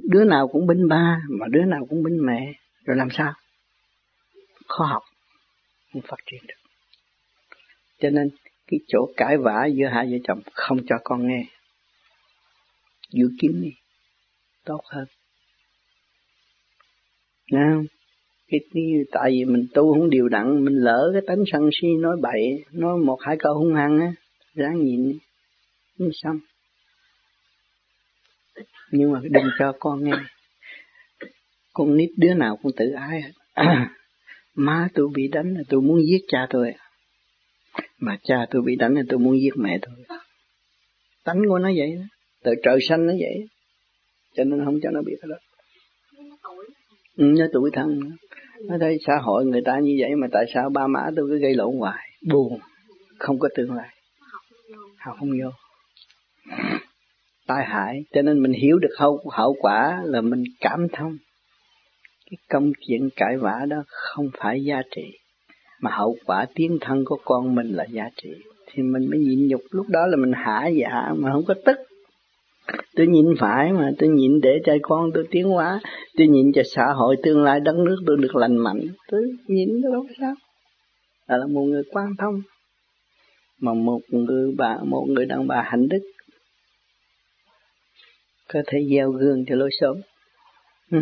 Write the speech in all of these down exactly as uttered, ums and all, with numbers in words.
đứa nào cũng bên ba mà đứa nào cũng bên mẹ, rồi làm sao? Khó học, không phát triển được. Cho nên cái chỗ cãi vã giữa hai vợ chồng không cho con nghe, giữ kín đi tốt hơn. Nghe không? Cái, cái, tại vì mình tu không điều đặn, mình lỡ cái tánh sân si nói bậy, nói một hai câu hung hăng á, ráng nhịn đi, không xong. Nhưng mà đừng cho con nghe. Con nít đứa nào cũng tự ái. Má tôi bị đánh là tôi muốn giết cha tôi, mà cha tôi bị đánh là tôi muốn giết mẹ tôi. Tánh của nó vậy đó, từ trời xanh nó vậy, cho nên không cho nó biết cái đó. Ừ, nó tuổi thân. Nó thấy xã hội người ta như vậy mà tại sao ba má tôi cứ gây lộn hoài, buồn, không có tương lai, học không vô, tai hại. Cho nên mình hiểu được hậu, hậu quả là mình cảm thông. Cái công chuyện cãi vã đó không phải giá trị, mà hậu quả tiến thân của con mình là giá trị. Thì mình mới nhịn nhục, lúc đó là mình hả dạ mà không có tức. Tôi nhịn phải mà, tôi nhịn để cho con tôi tiến hóa, tôi nhịn cho xã hội tương lai đất nước tôi được lành mạnh, tôi nhịn đó đâu sao. Đó là một người quan thông, mà một người bà, một người đàn bà hạnh đức có thể gieo gương cho lối sống. Ừ.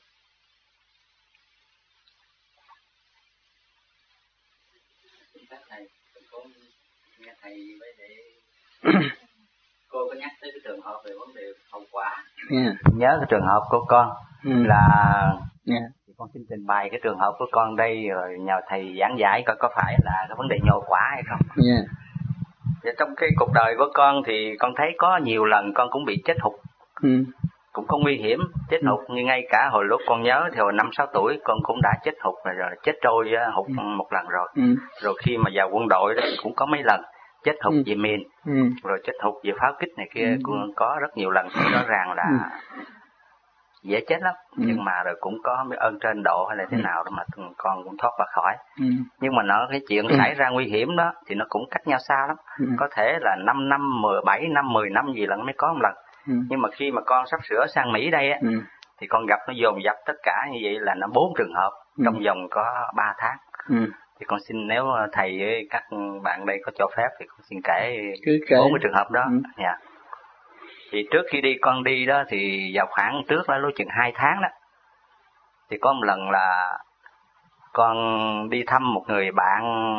Cô có nhắc tới cái trường hợp về vấn đề hậu quả. Yeah. Nhớ cái trường hợp của con ừ. là yeah. con xin trình bày cái trường hợp của con đây, rồi nhờ thầy giảng giải coi có phải là cái vấn đề nhồi quả hay không. Yeah. Và trong cái cuộc đời của con thì con thấy có nhiều lần con cũng bị chết hụt. Ừ. Cũng không nguy hiểm chết ừ. hụt, nhưng ngay cả hồi lúc con nhớ thì hồi năm sáu tuổi con cũng đã chết hụt rồi, rồi chết trôi hụt ừ. một lần rồi. Ừ. Rồi khi mà vào quân đội đó cũng có mấy lần chết hụt ừ. về miền, ừ. rồi chết hụt về pháo kích này kia, ừ. cũng có rất nhiều lần. Rõ ràng là ừ. dễ chết lắm, ừ. nhưng mà rồi cũng có mấy ơn trên độ hay là thế ừ. nào đó mà con cũng thoát ra khỏi. ừ. Nhưng mà nó cái chuyện ừ. xảy ra nguy hiểm đó thì nó cũng cách nhau xa lắm. ừ. Có thể là năm năm, mười bảy năm, mười năm gì lần mới có một lần. ừ. Nhưng mà khi mà con sắp sửa sang Mỹ đây á, ừ. thì con gặp nó dồn dập tất cả như vậy là nó bốn trường hợp ừ. trong vòng có ba tháng. ừ. Thì con xin, nếu thầy với các bạn đây có cho phép thì con xin kể bốn cái trường hợp đó. ừ. yeah. Thì trước khi đi, con đi đó thì vào khoảng trước đó lúc chừng hai tháng đó, thì có một lần là con đi thăm một người bạn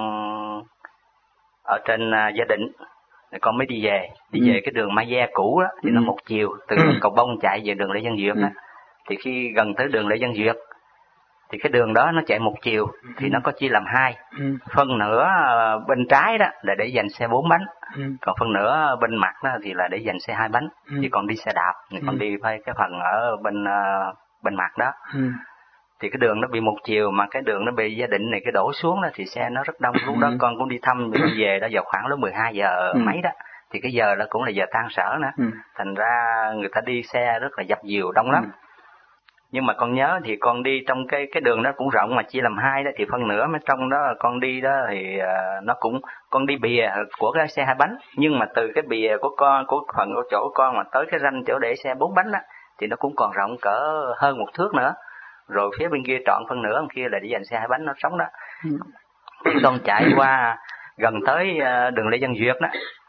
ở trên uh, gia đình. Rồi con mới đi về, đi ừ. về cái đường Mai Gia cũ đó, thì ừ. nó một chiều từ đường Cầu Bông chạy về đường Lê Văn Duyệt đó. ừ. Thì khi gần tới đường Lê Văn Duyệt thì cái đường đó nó chạy một chiều, thì nó có chia làm hai. ừ. Phần nửa bên trái đó là để dành xe bốn bánh, ừ. còn phần nửa bên mặt đó thì là để dành xe hai bánh. ừ. Thì con đi xe đạp, thì con ừ. đi với cái phần ở bên uh, bên mặt đó. ừ. Thì cái đường nó bị một chiều, mà cái đường nó bị gia đình này cái đổ xuống đó thì xe nó rất đông. Lúc đó con cũng đi thăm, thì con về đó vào khoảng lúc mười hai giờ ừ. mấy đó, thì cái giờ đó cũng là giờ tan sở nữa. ừ. Thành ra người ta đi xe rất là dập dìu, đông lắm. ừ. Nhưng mà con nhớ thì con đi trong cái cái đường đó cũng rộng mà chia làm hai đó, thì phân nửa mà trong đó con đi đó thì uh, nó cũng, con đi bìa của cái xe hai bánh, nhưng mà từ cái bìa của con, của phần của chỗ con mà tới cái ranh chỗ để xe bốn bánh đó thì nó cũng còn rộng cỡ hơn một thước nữa. Rồi phía bên kia trọn phân nửa, bên kia là để dành xe hai bánh nó sống đó. ừ. Thì con chạy qua gần tới uh, đường Lê Văn Duyệt đó,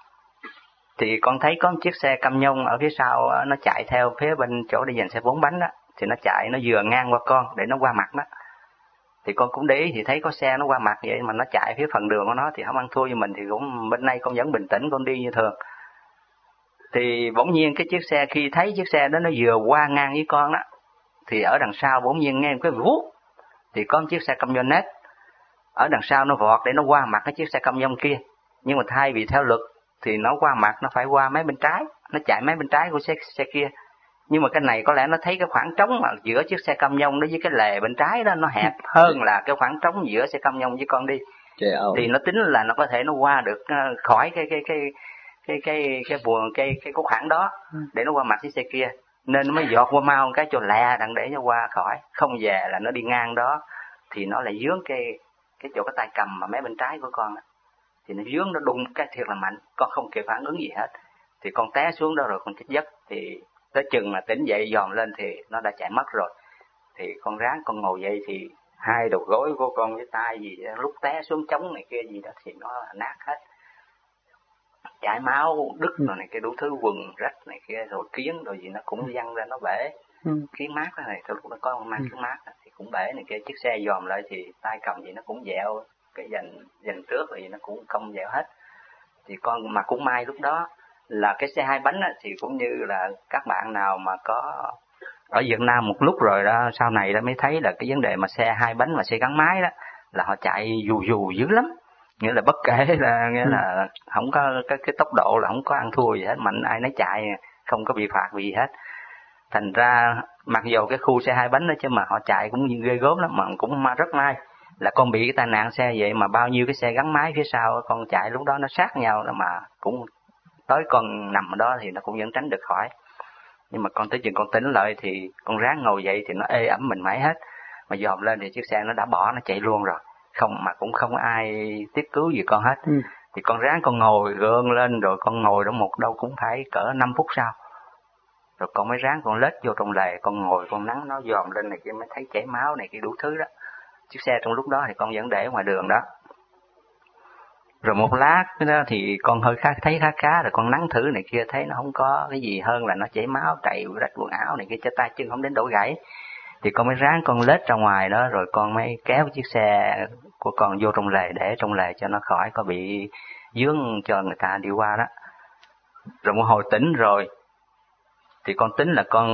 thì con thấy có một chiếc xe cam nhông ở phía sau, uh, nó chạy theo phía bên chỗ để dành xe bốn bánh đó. Thì nó chạy, nó vừa ngang qua con để nó qua mặt đó. Thì con cũng để ý thì thấy có xe nó qua mặt vậy, mà nó chạy phía phần đường của nó thì không ăn thua với mình, thì cũng bên đây con vẫn bình tĩnh, con đi như thường. Thì bỗng nhiên cái chiếc xe, khi thấy chiếc xe đó nó vừa qua ngang với con đó, thì ở đằng sau bỗng nhiên nghe một cái vút, thì có một chiếc xe camionet ở đằng sau nó vọt để nó qua mặt cái chiếc xe cam nhông kia. Nhưng mà thay vì theo luật thì nó qua mặt nó phải qua mấy bên trái, nó chạy mấy bên trái của xe, xe kia. Nhưng mà cái này có lẽ nó thấy cái khoảng trống mà giữa chiếc xe cam nhông đó với cái lề bên trái đó nó hẹp hơn là cái khoảng trống giữa xe cam nhông với con đi. Thì nó tính là nó có thể nó qua được khỏi cái cái cái cái cái cái buồng cái cái cái khoảng đó để nó qua mặt chiếc xe kia, nên nó mới dọt qua mau cái cho lẹ đặng để nó qua khỏi. Không về là nó đi ngang đó thì nó lại dướng cái cái chỗ cái tay cầm mà mấy bên trái của con đó. Thì nó dướng, nó đụng cái thiệt là mạnh, con không kịp phản ứng gì hết, thì con té xuống đó rồi con chết giấc. Thì tới chừng mà tỉnh dậy dòm lên thì nó đã chạy mất rồi. Thì con ráng con ngồi dậy thì hai đầu gối của con với tay gì lúc té xuống trống này kia gì đó thì nó nát hết, chảy máu đứt rồi này kia đủ thứ, quần rách này kia rồi kiến rồi gì nó cũng văng ra, nó bể. Ừ. Kiến mát đó này, lúc đó có mang kiến mát thì cũng bể này kia, chiếc xe dòm lại thì tay cầm gì nó cũng dẹo, cái dành dành trước rồi gì nó cũng cong dẹo hết. Thì con mà cũng may lúc đó là cái xe hai bánh á, thì cũng như là các bạn nào mà có ở Việt Nam một lúc rồi đó, sau này đó mới thấy là cái vấn đề mà xe hai bánh mà xe gắn máy đó là họ chạy dù dù dữ lắm, nghĩa là bất kể là nghĩa là không có cái cái tốc độ là không có ăn thua gì hết, mạnh ai nấy chạy, không có bị phạt gì hết. Thành ra mặc dù cái khu xe hai bánh đó chứ mà họ chạy cũng ghê gớm lắm, mà cũng rất may là con bị cái tai nạn xe vậy mà bao nhiêu cái xe gắn máy phía sau con chạy lúc đó nó sát nhau đó mà cũng tới con nằm ở đó thì nó cũng vẫn tránh được khỏi. Nhưng mà con tới chừng con tỉnh lại thì con ráng ngồi dậy thì nó ê ẩm mình mẩy hết, mà dòm lên thì chiếc xe nó đã bỏ, nó chạy luôn rồi, không mà cũng không ai tiếp cứu gì con hết. Ừ. Thì con ráng con ngồi gượng lên rồi con ngồi đó một đâu cũng phải cỡ năm phút sau, rồi con mới ráng con lết vô trong lề, con ngồi con nắng nó dòm lên này kia mới thấy chảy máu này kia đủ thứ đó. Chiếc xe trong lúc đó thì con vẫn để ngoài đường đó. Rồi một lát đó thì con hơi khá, thấy khá khá rồi con nắng thử này kia thấy nó không có cái gì hơn là nó chảy máu, chạy rách quần áo này kia, cho tay chân không đến đổ gãy. Thì con mới ráng con lết ra ngoài đó, rồi con mới kéo chiếc xe của con vô trong lề, để trong lề cho nó khỏi có bị vướng cho người ta đi qua đó. Rồi một hồi tỉnh rồi thì con tính là con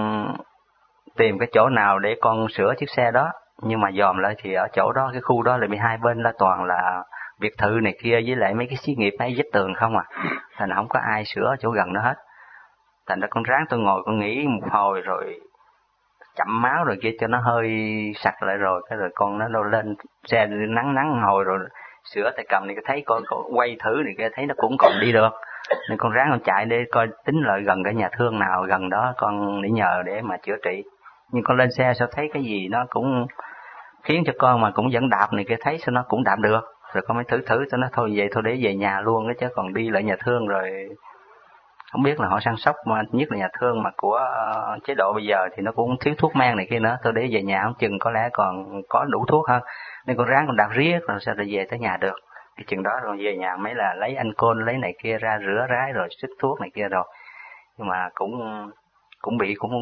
tìm cái chỗ nào để con sửa chiếc xe đó, nhưng mà dòm lại thì ở chỗ đó, cái khu đó là bị hai bên là toàn là biệt thự này kia với lại mấy cái xí nghiệp mấy vách tường không à, thành ra không có ai sửa ở chỗ gần đó hết. Thành ra con ráng tôi ngồi con nghĩ một hồi rồi chậm máu rồi kia cho nó hơi sạch lại rồi, cái rồi con nó đâu lên xe nắng nắng hồi rồi sửa tay cầm này thấy con, con quay thử này kia thấy nó cũng còn đi được, nên con ráng con chạy để coi tính lại gần cái nhà thương nào gần đó con để nhờ để mà chữa trị. Nhưng con lên xe sao thấy cái gì nó cũng khiến cho con mà cũng vẫn đạp này kia thấy sao nó cũng đạp được, rồi con mới thử thử cho nó thôi vậy thôi để về nhà luôn đó, chứ còn đi lại nhà thương rồi không biết là họ săn sóc, mà nhất là nhà thương mà của uh, chế độ bây giờ thì nó cũng thiếu thuốc men này kia nữa, thôi để về nhà không chừng có lẽ còn có đủ thuốc hơn, nên con ráng con đạp riết rồi sao để về tới nhà được. Cái chừng đó rồi về nhà mới là lấy anh côn lấy này kia ra rửa rái rồi xịt thuốc này kia rồi, nhưng mà cũng cũng bị cũng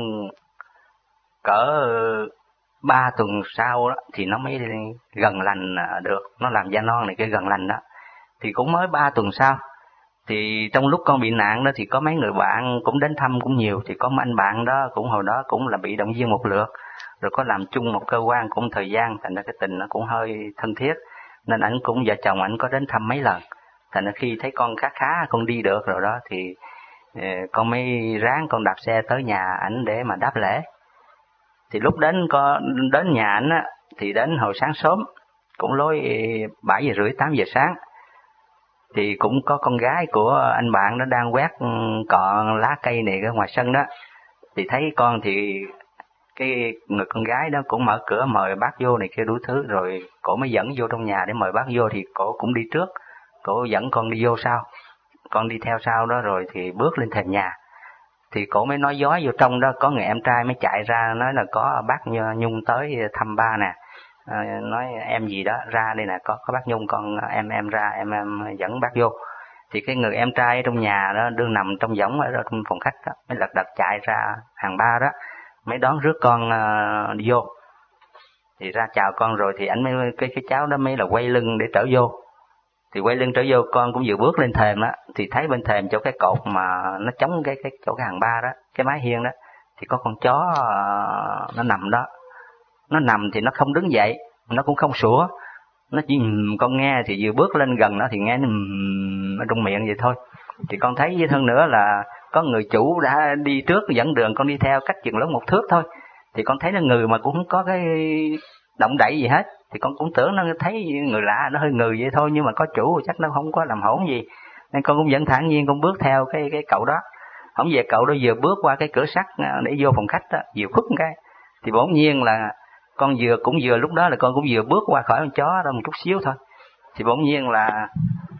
cỡ ba tuần sau đó thì nó mới gần lành được, nó làm da non này kia gần lành đó, thì cũng mới ba tuần sau. Thì trong lúc con bị nạn đó thì có mấy người bạn cũng đến thăm cũng nhiều, thì có một anh bạn đó cũng hồi đó cũng là bị động viên một lượt, rồi có làm chung một cơ quan cũng thời gian, thành ra cái tình nó cũng hơi thân thiết, nên ảnh cũng vợ chồng ảnh có đến thăm mấy lần. Thành ra khi thấy con khá khá con đi được rồi đó thì con mới ráng con đạp xe tới nhà ảnh để mà đáp lễ. Thì lúc đến con đến nhà ảnh á thì đến hồi sáng sớm, cũng lối bảy giờ rưỡi tám giờ sáng, thì cũng có con gái của anh bạn nó đang quét cọ lá cây này ở ngoài sân đó, thì thấy con thì cái người con gái đó cũng mở cửa mời bác vô này kia đủ thứ, rồi cổ mới dẫn vô trong nhà để mời bác vô, thì cổ cũng đi trước, cổ dẫn con đi vô sau, con đi theo sau đó, rồi thì bước lên thềm nhà thì cổ mới nói dối vô trong đó, có người em trai mới chạy ra nói là có bác Nhung tới thăm ba nè, à, nói em gì đó ra đây nè, có có bác Nhung, con em em ra em em dẫn bác vô. Thì cái người em trai ở trong nhà đó đương nằm trong võng ở trong phòng khách đó, mới lật đật chạy ra hàng ba đó, mới đón rước con uh, đi vô. Thì ra chào con rồi thì ảnh mới cái cái cháu đó mới là quay lưng để trở vô. Thì quay lưng trở vô, con cũng vừa bước lên thềm á, thì thấy bên thềm chỗ cái cột mà nó chống cái cái chỗ cái hàng ba đó, cái mái hiên đó, thì có con chó uh, nó nằm đó. Nó nằm thì nó không đứng dậy, nó cũng không sủa, nó chỉ con nghe thì vừa bước lên gần nó thì nghe nó ở trong miệng vậy thôi. Thì con thấy với hơn nữa là có người chủ đã đi trước dẫn đường, con đi theo cách chừng lớn một thước thôi, thì con thấy nó người mà cũng không có cái động đậy gì hết, thì con cũng tưởng nó thấy người lạ nó hơi người vậy thôi, nhưng mà có chủ chắc nó không có làm hỗn gì, nên con cũng vẫn thản nhiên con bước theo cái cái cậu đó. Không về cậu đó vừa bước qua cái cửa sắt để vô phòng khách đó, vừa khuất cái thì bỗng nhiên là con vừa cũng vừa lúc đó là con cũng vừa bước qua khỏi con chó đó một chút xíu thôi, thì bỗng nhiên là một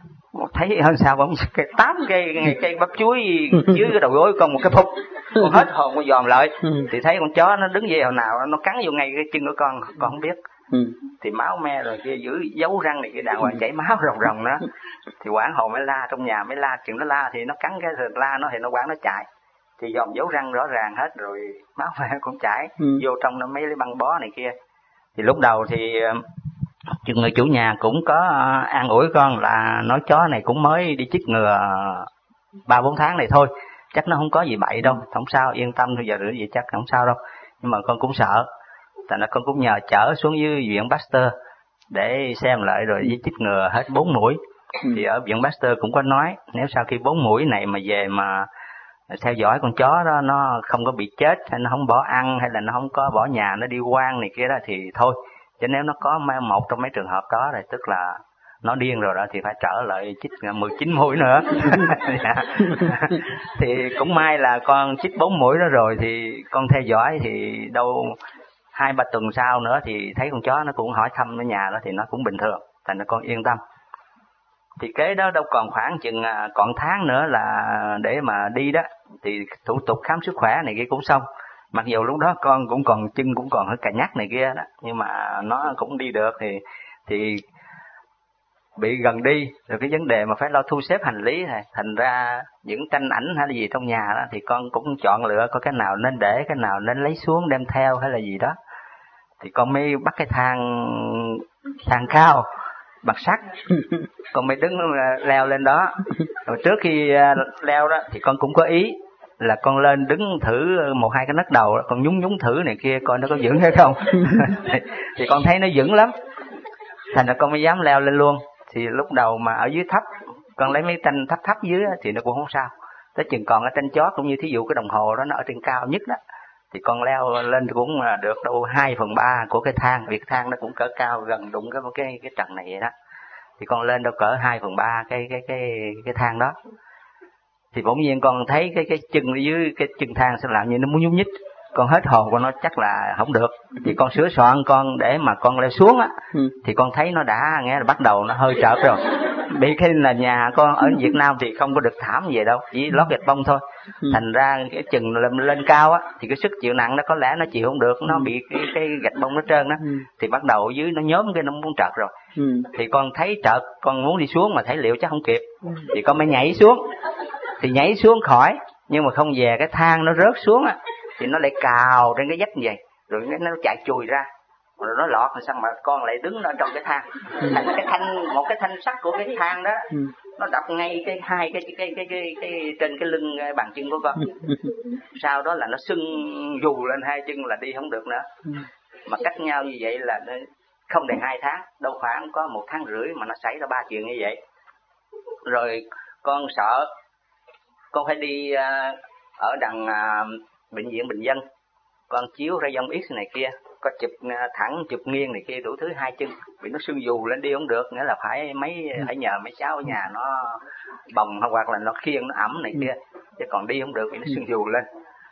thấy hơn sao bỗng cái tám cây cây bắp chuối dưới cái đầu gối con một cái phút, con hết hồn con dòm lại, thì thấy con chó nó đứng dậy hồi nào nó cắn vô ngay cái chân của con, con không biết. Thì máu me rồi kia giữ dấu răng này kia đàng hoàng chảy máu ròng ròng đó. Thì quản hồn mới la trong nhà, mới la chừng nó la thì nó cắn cái rồi la nó thì nó quản nó chạy. Thì dòm dấu răng rõ ràng hết rồi, máu me cũng chảy ừ. vô trong nó mấy cái băng bó này kia. Thì lúc đầu thì người chủ nhà cũng có an ủi con là nói chó này cũng mới đi chích ngừa ba bốn tháng này thôi, chắc nó không có gì bậy đâu, không sao, yên tâm thôi, giờ rửa gì chắc không sao đâu. Nhưng mà con cũng sợ, thành ra con cũng nhờ chở xuống dưới viện Pasteur để xem lại rồi với chích ngừa hết bốn mũi. Ừ. Thì ở viện Pasteur cũng có nói nếu sau khi bốn mũi này mà về mà theo dõi con chó đó nó không có bị chết, hay nó không bỏ ăn, hay là nó không có bỏ nhà nó đi quan này kia đó thì thôi. Chứ nếu nó có một trong mấy trường hợp đó thì tức là nó điên rồi đó, thì phải trở lại chích mười chín mũi nữa. Thì cũng may là con chích bốn mũi đó rồi thì con theo dõi thì đâu hai ba tuần sau nữa thì thấy con chó nó cũng hỏi thăm ở nhà đó thì nó cũng bình thường, thành ra con yên tâm. Thì kế đó đâu còn khoảng chừng còn tháng nữa là để mà đi đó, thì thủ tục khám sức khỏe này kia cũng xong. Mặc dù lúc đó con cũng còn chân cũng còn hơi cà nhắc này kia đó, nhưng mà nó cũng đi được. Thì thì bị gần đi rồi cái vấn đề mà phải lo thu xếp hành lý này, thành ra những tranh ảnh hay là gì trong nhà đó thì con cũng chọn lựa coi cái nào nên để, cái nào nên lấy xuống đem theo hay là gì đó. Thì con mới bắt cái thang thang cao bằng sắt, con mới đứng leo lên đó. Rồi trước khi leo đó thì con cũng có ý là con lên đứng thử một hai cái nấc đầu, con nhúng nhúng thử này kia coi nó có vững hay không. thì, thì con thấy nó vững lắm, thành ra con mới dám leo lên luôn. Thì lúc đầu mà ở dưới thấp, con lấy mấy tranh thấp thấp dưới thì nó cũng không sao. Tới chừng còn cái tranh chó cũng như thí dụ cái đồng hồ đó nó ở trên cao nhất đó, thì con leo lên cũng là được đâu hai phần ba của cái thang, vì cái thang nó cũng cỡ cao gần đụng cái cái cái trần này vậy đó. Thì con lên đâu cỡ hai phần ba cái cái cái cái thang đó. Thì bỗng nhiên con thấy cái cái chân ở dưới cái chân thang sẽ làm như nó muốn nhúc nhích. Con hết hồn, con nói chắc là không được. Thì con sửa soạn con để mà con leo xuống á, thì con thấy nó đã nghe là bắt đầu nó hơi trợt rồi. Bị khi là nhà con ở Việt Nam thì không có được thảm gì đâu, chỉ lót gạch bông thôi. Thành ra cái chừng lên, lên cao á thì cái sức chịu nặng nó có lẽ nó chịu không được, nó bị cái, cái gạch bông nó trơn đó. Thì bắt đầu ở dưới nó nhóm cái nó muốn trợt rồi. Thì con thấy trợt, con muốn đi xuống mà thấy liệu chắc không kịp, thì con mới nhảy xuống. Thì nhảy xuống khỏi, nhưng mà không về cái thang nó rớt xuống á, thì nó lại cào trên cái vách như vậy, rồi nó chạy chùi ra, rồi nó lọt rồi sao mà con lại đứng ở trong cái thang. Thành cái thanh một cái thanh sắt của cái thang đó nó đập ngay cái hai cái cái cái cái, cái, cái trên cái lưng bàn chân của con. Sau đó là nó sưng dù lên hai chân là đi không được nữa. Mà cách nhau như vậy là không đầy hai tháng, đâu khoảng có một tháng rưỡi mà nó xảy ra ba chuyện như vậy. Rồi con sợ, con phải đi ở đằng bệnh viện Bình Dân, con chiếu ra dòng X này kia, có chụp thẳng chụp nghiêng này kia đủ thứ, hai chân bị nó sưng dù lên đi không được, nghĩa là phải mấy phải nhờ mấy cháu ở nhà nó bồng hoặc là nó khiêng nó ẩm này kia, chứ còn đi không được vì nó sưng dù lên.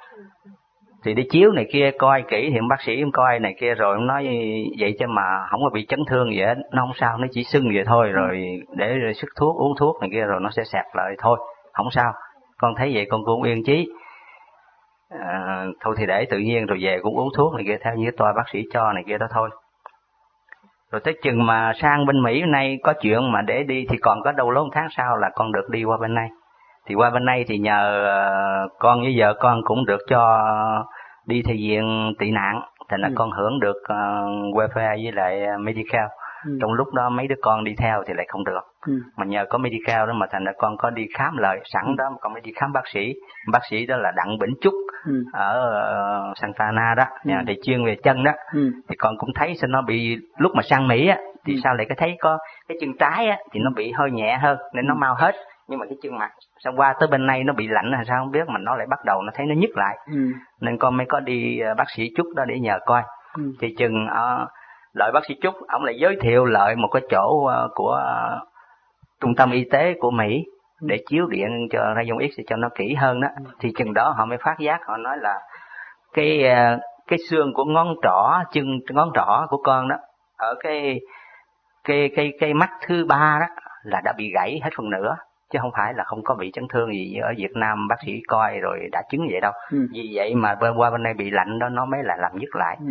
Thì đi chiếu này kia coi kỹ, thì bác sĩ coi này kia rồi ông nói vậy chứ mà không có bị chấn thương gì hết, nó không sao, nó chỉ sưng vậy thôi, rồi để rồi sức thuốc uống thuốc này kia rồi nó sẽ sẹp lại thôi, không sao. Con thấy vậy con cũng yên chí. À, thôi thì để tự nhiên rồi về cũng uống thuốc này kia theo như toa bác sĩ cho này kia đó thôi. Rồi tới chừng mà sang bên Mỹ nay có chuyện mà để đi thì còn có đâu lố tháng sau là con được đi qua bên này. Thì qua bên này thì nhờ con với vợ con cũng được cho đi theo diện tị nạn, thành ra ừ. con hưởng được uh, welfare với lại medical. Ừ. Trong lúc đó mấy đứa con đi theo thì lại không được. Ừ. Mà nhờ có medical đó mà thành ra con có đi khám lại sẵn ừ. đó, mà con mới đi khám bác sĩ. Bác sĩ đó là Đặng Bỉnh Trúc ừ. ở uh, Santa Ana đó, ừ. thì chuyên về chân đó. Ừ. Thì con cũng thấy sao nó bị lúc mà sang Mỹ á thì ừ. sao lại cái thấy có cái chân trái á thì nó bị hơi nhẹ hơn nên nó mau hết. Nhưng mà cái chân mặt sao qua tới bên này nó bị lạnh hay sao không biết mà nó lại bắt đầu nó thấy nó nhức lại. Ừ. Nên con mới có đi uh, bác sĩ Trúc đó để nhờ coi. Ừ. Thì chừng uh, lợi bác sĩ Trúc ông lại giới thiệu lợi một cái chỗ uh, của uh, trung tâm y tế của Mỹ để ừ. chiếu điện cho ra dòng X cho nó kỹ hơn đó. Ừ. Thì chừng đó họ mới phát giác, họ nói là cái uh, cái xương của ngón trỏ, chân ngón trỏ của con đó ở cái cái cái cái mắt thứ ba đó là đã bị gãy hết phần nửa, chứ không phải là không có bị chấn thương gì ở Việt Nam bác sĩ coi rồi đã chứng vậy đâu. Ừ. Vì vậy mà bên qua bên đây bị lạnh đó nó mới là làm dứt lại. Ừ.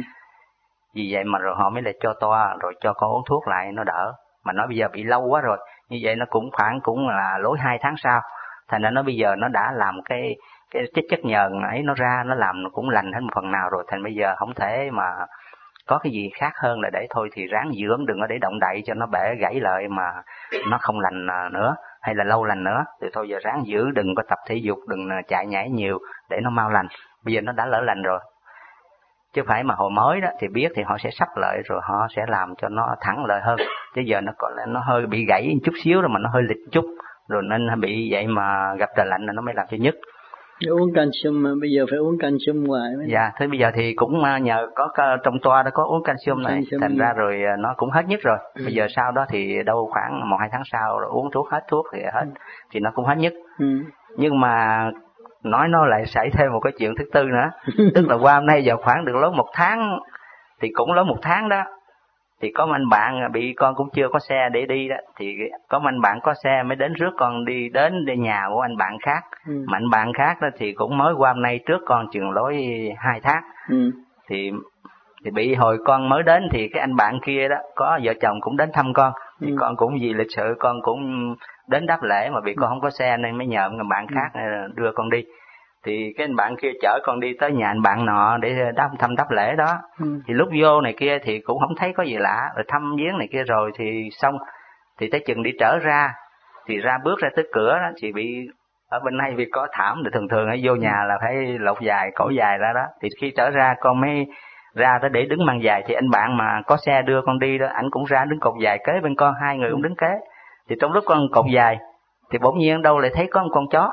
Vì vậy mà rồi họ mới là cho toa rồi cho con uống thuốc lại nó đỡ. Mà nói bây giờ bị lâu quá rồi, như vậy nó cũng khoảng cũng là lối hai tháng sau. Thành ra nó bây giờ nó đã làm cái cái chất chất nhờn ấy nó ra, nó làm nó cũng lành hết một phần nào rồi. Thành bây giờ không thể mà có cái gì khác hơn là để thôi thì ráng dưỡng, đừng có để động đậy cho nó bể gãy lại mà nó không lành nữa hay là lâu lành nữa. Thì thôi giờ ráng giữ, đừng có tập thể dục, đừng chạy nhảy nhiều để nó mau lành. Bây giờ nó đã lỡ lành rồi, chứ phải mà hồi mới đó thì biết thì họ sẽ sắp lại rồi họ sẽ làm cho nó thẳng lại hơn. Chứ giờ nó còn nó hơi bị gãy chút xíu rồi mà nó hơi lịch chút rồi nên bị vậy mà gặp trời lạnh là nó mới làm cho nhức. Uống calcium mà bây giờ phải uống calcium ngoài mới. Dạ, thế bây giờ thì cũng nhờ có trong toa đã có uống calcium này, calcium thành ra rồi nó cũng hết nhức rồi. Ừ. Bây giờ sau đó thì đâu khoảng một hai tháng sau rồi uống thuốc hết thuốc thì hết, ừ. thì nó cũng hết nhức. Ừ. Nhưng mà nói nó lại xảy thêm một cái chuyện thứ tư nữa, tức là qua hôm nay giờ khoảng được lối một tháng, thì cũng lối một tháng đó, thì có anh bạn bị con cũng chưa có xe để đi đó, thì có anh bạn có xe mới đến rước con đi đến đi nhà của anh bạn khác. Ừ. Mà anh bạn khác đó thì cũng mới qua hôm nay trước con chừng lối hai tháng. Ừ. thì thì bị hồi con mới đến thì cái anh bạn kia đó có vợ chồng cũng đến thăm con, thì ừ. con cũng vì lịch sự con cũng đến đáp lễ, mà vì con không có xe nên mới nhờ người bạn khác ừ. đưa con đi. Thì cái anh bạn kia chở con đi tới nhà anh bạn nọ để đáp thăm đáp lễ đó. Ừ. Thì lúc vô này kia thì cũng không thấy có gì lạ, rồi thăm viếng này kia rồi thì xong, thì tới chừng đi trở ra thì ra bước ra tới cửa đó thì bị ở bên này vì có thảm, thì thường thường ở vô nhà là phải lột dài cổ dài ra đó. Thì khi trở ra con mới ra tới để đứng mang giày, thì anh bạn mà có xe đưa con đi đó, ảnh cũng ra đứng cột dài kế bên con, hai người cũng đứng kế. Thì trong lúc con cột dài thì bỗng nhiên đâu lại thấy có một con chó.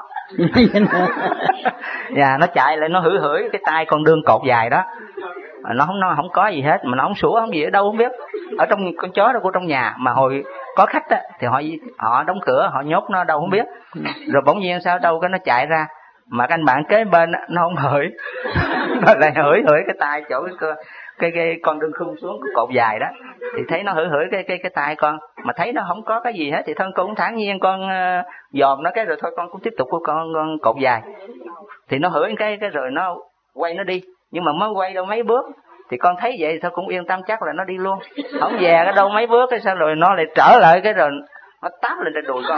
Dạ, nó chạy lại nó hửi hửi cái tay con đương cột dài đó, nó không nó không có gì hết, mà nó không sủa không gì ở đâu không biết, ở trong con chó đó của trong nhà. Mà hồi có khách á thì họ họ đóng cửa họ nhốt nó đâu không biết, rồi bỗng nhiên sao đâu cái nó chạy ra, mà cái anh bạn kế bên á, nó không hửi, nó lại hửi hửi cái tay chỗ cái cái, cái con đương khung xuống cái cột dài đó, thì thấy nó hửi hửi cái cái cái tay con, mà thấy nó không có cái gì hết thì thân con cũng thản nhiên con uh, dòm nó cái rồi thôi con cũng tiếp tục của con, con cột dài. Thì nó hửi cái cái rồi nó quay nó đi, nhưng mà mới quay đâu mấy bước thì con thấy vậy thôi cũng yên tâm chắc là nó đi luôn, không về cái đâu mấy bước cái sao rồi nó lại trở lại cái rồi nó táp lên trên đùi con.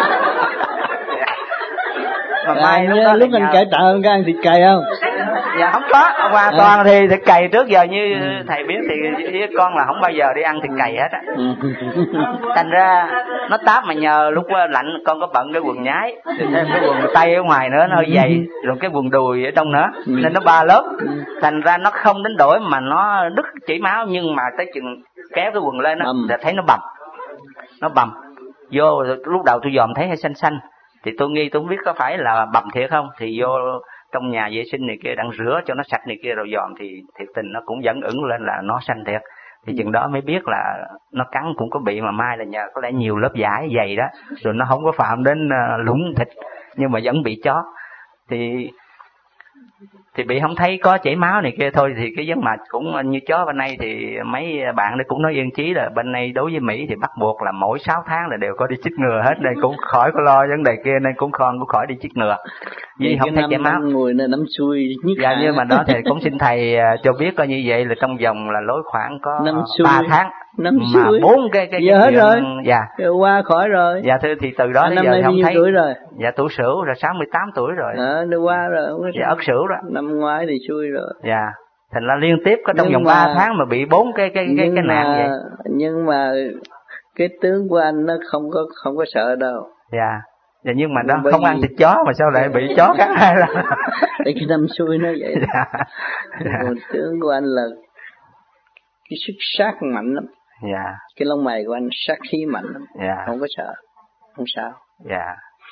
Mà mai lúc đó lúc anh cải tạo anh có ăn thịt cày không? Dạ không có, qua à. Toàn thì thịt cày trước giờ như ừ. thầy biết thì với con là không bao giờ đi ăn thịt cày hết á. Ừ. Thành ra nó táp, mà nhờ lúc lạnh con có bận cái quần nhái, thì thêm cái quần tay ở ngoài nữa nó hơi dày, rồi cái quần đùi ở trong nữa, ừ. nên nó ba lớp. Ừ. Thành ra nó không đến đổi mà nó đứt chỉ máu, nhưng mà tới chừng kéo cái quần lên á là thấy nó bầm, nó bầm vô. Lúc đầu tôi dòm thấy hay xanh xanh thì tôi nghi tôi không biết có phải là bầm thiệt không, thì vô trong nhà vệ sinh này kia đang rửa cho nó sạch này kia rồi dòm thì thiệt tình nó cũng vẫn ửng lên là nó xanh thiệt. Thì chừng đó mới biết là nó cắn cũng có bị, mà mai là nhờ có lẽ nhiều lớp vải dày đó, rồi nó không có phạm đến uh, lũng thịt nhưng mà vẫn bị chó. Thì thì bị không thấy có chảy máu này kia thôi, thì cái vấn mạch cũng như chó bên đây. Thì mấy bạn đây cũng nói yên chí là bên đây đối với Mỹ thì bắt buộc là mỗi sáu tháng là đều có đi chích ngừa hết, nên cũng khỏi có lo vấn đề kia, nên cũng con cũng khỏi đi chích ngừa vì không thấy chảy máu. Người này nắm xuôi dạ, nhưng mà đó thì cũng xin thầy cho biết coi như vậy là trong vòng là lối khoảng có ba tháng năm mà bốn cái cái giờ hết rồi. Dạ, qua khỏi rồi. Dạ thưa, thì từ đó đến giờ không thấy. Tuổi rồi? Dạ tuổi Sửu rồi, sáu mươi tám tuổi rồi. Ờ, nó qua rồi. Dạ Ất Sửu đó. Năm ngoái thì xui rồi. Dạ, thành là liên tiếp có trong nhưng vòng mà, ba tháng mà bị bốn cái cái cái cái nạn vậy. Nhưng mà cái tướng của anh nó không có không có sợ đâu. Dạ. Dạ, nhưng mà nó không vì... ăn thịt chó mà sao lại bị chó cắn hay là tại cái năm xui nó vậy. Dạ. Dạ. Tướng của anh là cái sức sát mạnh lắm. Dạ. Cái lông mày của anh sát khí mạnh lắm. Dạ. Không có sợ, không sao. Dạ.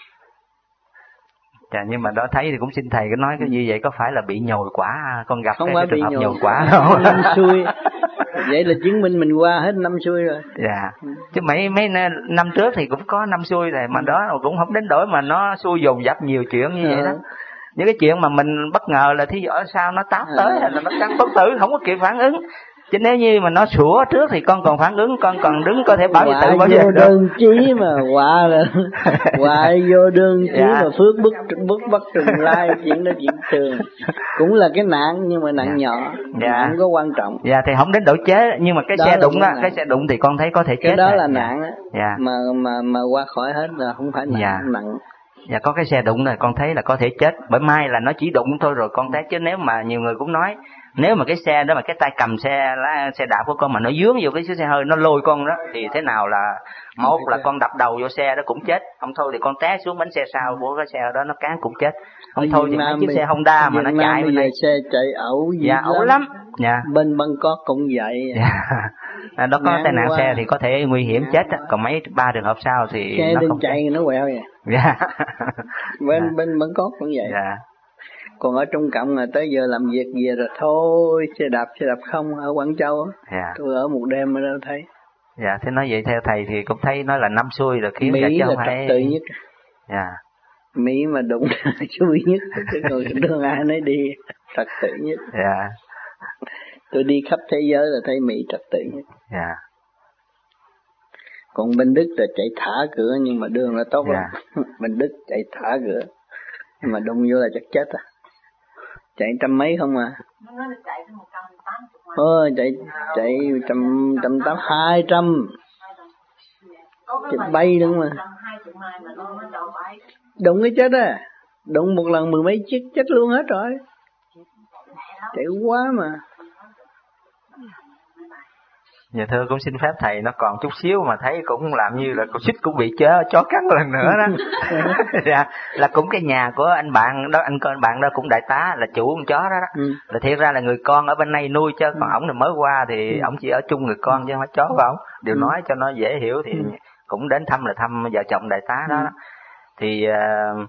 Dạ, nhưng mà đó thấy thì cũng xin thầy có nói cái như vậy có phải là bị nhồi quả, con gặp không cái, cái trường hợp nhồi, nhồi quả đâu. Năm xui. Vậy là chứng minh mình qua hết năm xui rồi. Dạ. Chứ mấy mấy năm trước thì cũng có năm xui rồi, mà đó cũng không đến đổi mà nó xui dồn dập nhiều chuyện như vậy đó. Những cái chuyện mà mình bất ngờ là thí dụ sao nó táp tới hay là nó cắn bất tử không có kịp phản ứng. Chứ nếu như mà nó sủa trước thì con còn phản ứng, con còn đứng có thể bảo vệ tự bảo vệ vô đơn chí mà quả là quả vô đơn chí dạ. mà phước bức bức bất trùng lai, chuyện đó chuyện thường, cũng là cái nạn nhưng mà nạn dạ. nhỏ, dạ. nạn có quan trọng. Dạ thì không đến độ chế, nhưng mà cái đó xe đụng á, cái, cái xe đụng thì con thấy có thể cái chết. đó rồi. là dạ. nạn á, dạ. mà mà mà qua khỏi hết là không phải nạn. dạ. nặng. Dạ có cái xe đụng này con thấy là có thể chết, bởi mai là nó chỉ đụng thôi rồi con thấy, chứ nếu mà nhiều người cũng nói nếu mà cái xe đó mà cái tay cầm xe lá, xe đạp của con mà nó dướng vô cái chiếc xe hơi nó lôi con đó thì thế nào là một là con đập đầu vô xe đó cũng chết, không thôi thì con té xuống bánh xe sau của cái xe đó nó cán cũng chết, không thôi thì mấy chiếc xe Honda mà nó chạy bên này này xe chạy ẩu gì dạ ẩu lắm. dạ bên Bangkok cũng vậy. dạ à, đó có tai nạn qua. xe thì có thể nguy hiểm chết á, còn mấy ba trường hợp sau thì xe nó đừng không chạy chết. nó quẹo vậy. dạ bên dạ. bên Bangkok cũng vậy. dạ còn ở Trung Cộng là tới giờ làm việc về rồi thôi, xe đạp xe đạp không. Ở Quảng Châu dạ. tôi ở một đêm ở đâu thấy. dạ thế nói vậy theo thầy thì cũng thấy nói là năm xuôi rồi khiến Mỹ cho là trật phải... tự nhất. dạ. Mỹ mà đụng xui nhất, cái người đường ai nấy đi trật tự nhất. dạ. tôi đi khắp thế giới là thấy Mỹ trật tự nhất. dạ. Còn bên Đức là chạy thả cửa nhưng mà đường là tốt dạ. lắm. Bên Đức chạy thả cửa nhưng mà đụng vô là chắc chết à. Chạy trăm mấy không à. Ờ, chạy chạy trăm trăm tám hai trăm chạy bay đúng mà. Đụng cái chết à. Đụng một lần mười mấy chiếc chết luôn hết rồi. Chạy quá mà. Dạ thưa cũng xin phép thầy, nó còn chút xíu mà thấy cũng làm như là con xích cũng bị chó chó cắn lần nữa đó. dạ, là cũng cái nhà của anh bạn đó, anh con bạn đó cũng đại tá là chủ con chó đó, đó. Ừ. Là thiệt ra là người con ở bên này nuôi chứ còn ừ. ổng thì mới qua thì ừ. ổng chỉ ở chung người con chứ không phải chó của ổng. Điều ừ. nói cho nó dễ hiểu thì ừ. cũng đến thăm là thăm vợ chồng đại tá đó. Ừ. Thì uh,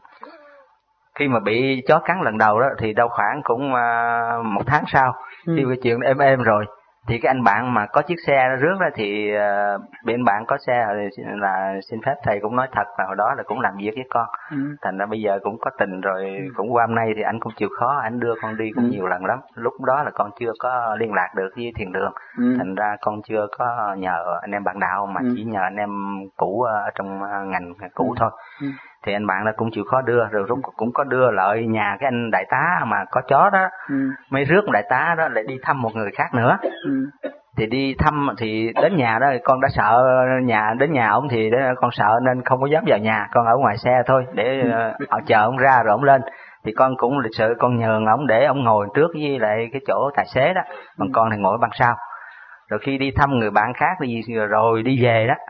khi mà bị chó cắn lần đầu đó thì đâu khoảng cũng uh, một tháng sau ừ. khi cái chuyện êm êm rồi thì cái anh bạn mà có chiếc xe nó rước đó thì uh, bên bạn có xe là xin phép thầy cũng nói thật là hồi đó là cũng làm việc với con ừ. thành ra bây giờ cũng có tình rồi ừ. cũng qua hôm nay thì anh cũng chịu khó, anh đưa con đi cũng ừ. nhiều lần lắm. Lúc đó là con chưa có liên lạc được với thiền đường ừ. thành ra con chưa có nhờ anh em bạn đạo mà ừ. chỉ nhờ anh em cũ ở trong ngành cũ ừ. thôi ừ. Thì anh bạn là cũng chịu khó đưa rồi rút cũng có đưa lại nhà cái anh đại tá mà có chó đó ừ. mấy rước đại tá đó lại đi thăm một người khác nữa ừ. thì đi thăm thì đến nhà đó con đã sợ nhà đến nhà ông thì con sợ nên không có dám vào nhà, con ở ngoài xe thôi để ừ. họ chờ ông ra rồi ông lên thì con cũng lịch sự con nhường ông để ông ngồi trước với lại cái chỗ tài xế đó còn ừ. con thì ngồi bên sau. Rồi khi đi thăm người bạn khác đi rồi đi về đó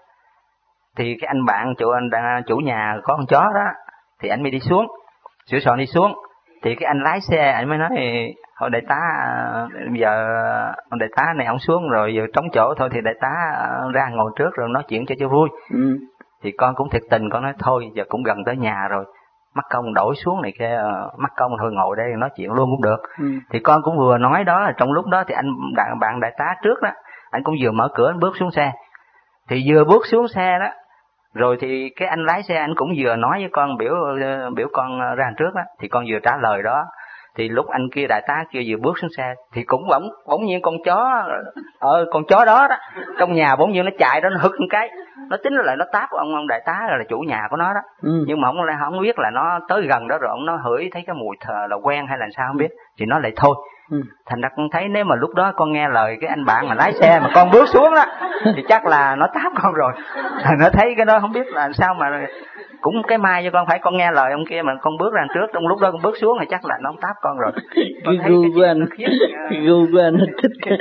thì cái anh bạn chủ anh chủ nhà có con chó đó thì anh mới đi xuống sửa soạn đi xuống thì cái anh lái xe anh mới nói thôi đại tá bây giờ ông đại tá này ông xuống rồi giờ trống chỗ thôi thì đại tá ra ngồi trước rồi nói chuyện cho cho vui ừ. Thì con cũng thiệt tình con nói thôi giờ cũng gần tới nhà rồi mắc công đổi xuống này kia mắc công thôi ngồi đây nói chuyện luôn cũng được ừ. Thì con cũng vừa nói đó là trong lúc đó thì anh bạn, bạn đại tá trước đó anh cũng vừa mở cửa anh bước xuống xe thì vừa bước xuống xe đó rồi thì cái anh lái xe anh cũng vừa nói với con biểu biểu con ra trước đó thì con vừa trả lời đó thì lúc anh kia đại tá kia vừa bước xuống xe thì cũng bỗng bỗng nhiên con chó ờ con chó đó đó trong nhà bỗng nhiên nó chạy đó nó hực một cái nó tính lại nó táp ông ông đại tá là chủ nhà của nó đó ừ. Nhưng mà ông lại không biết là nó tới gần đó rồi ông nó hửi thấy cái mùi thờ là quen hay là sao không biết thì nó lại thôi ừ. Thành ra con thấy nếu mà lúc đó con nghe lời cái anh bạn mà lái xe mà con bước xuống đó thì chắc là nó táp con rồi nó thấy cái đó không biết là sao mà cũng cái mai cho con phải con nghe lời ông kia mà con bước ra trước trong lúc đó con bước xuống thì chắc là nó táp con rồi. Con cái gu của anh cái gu của anh thích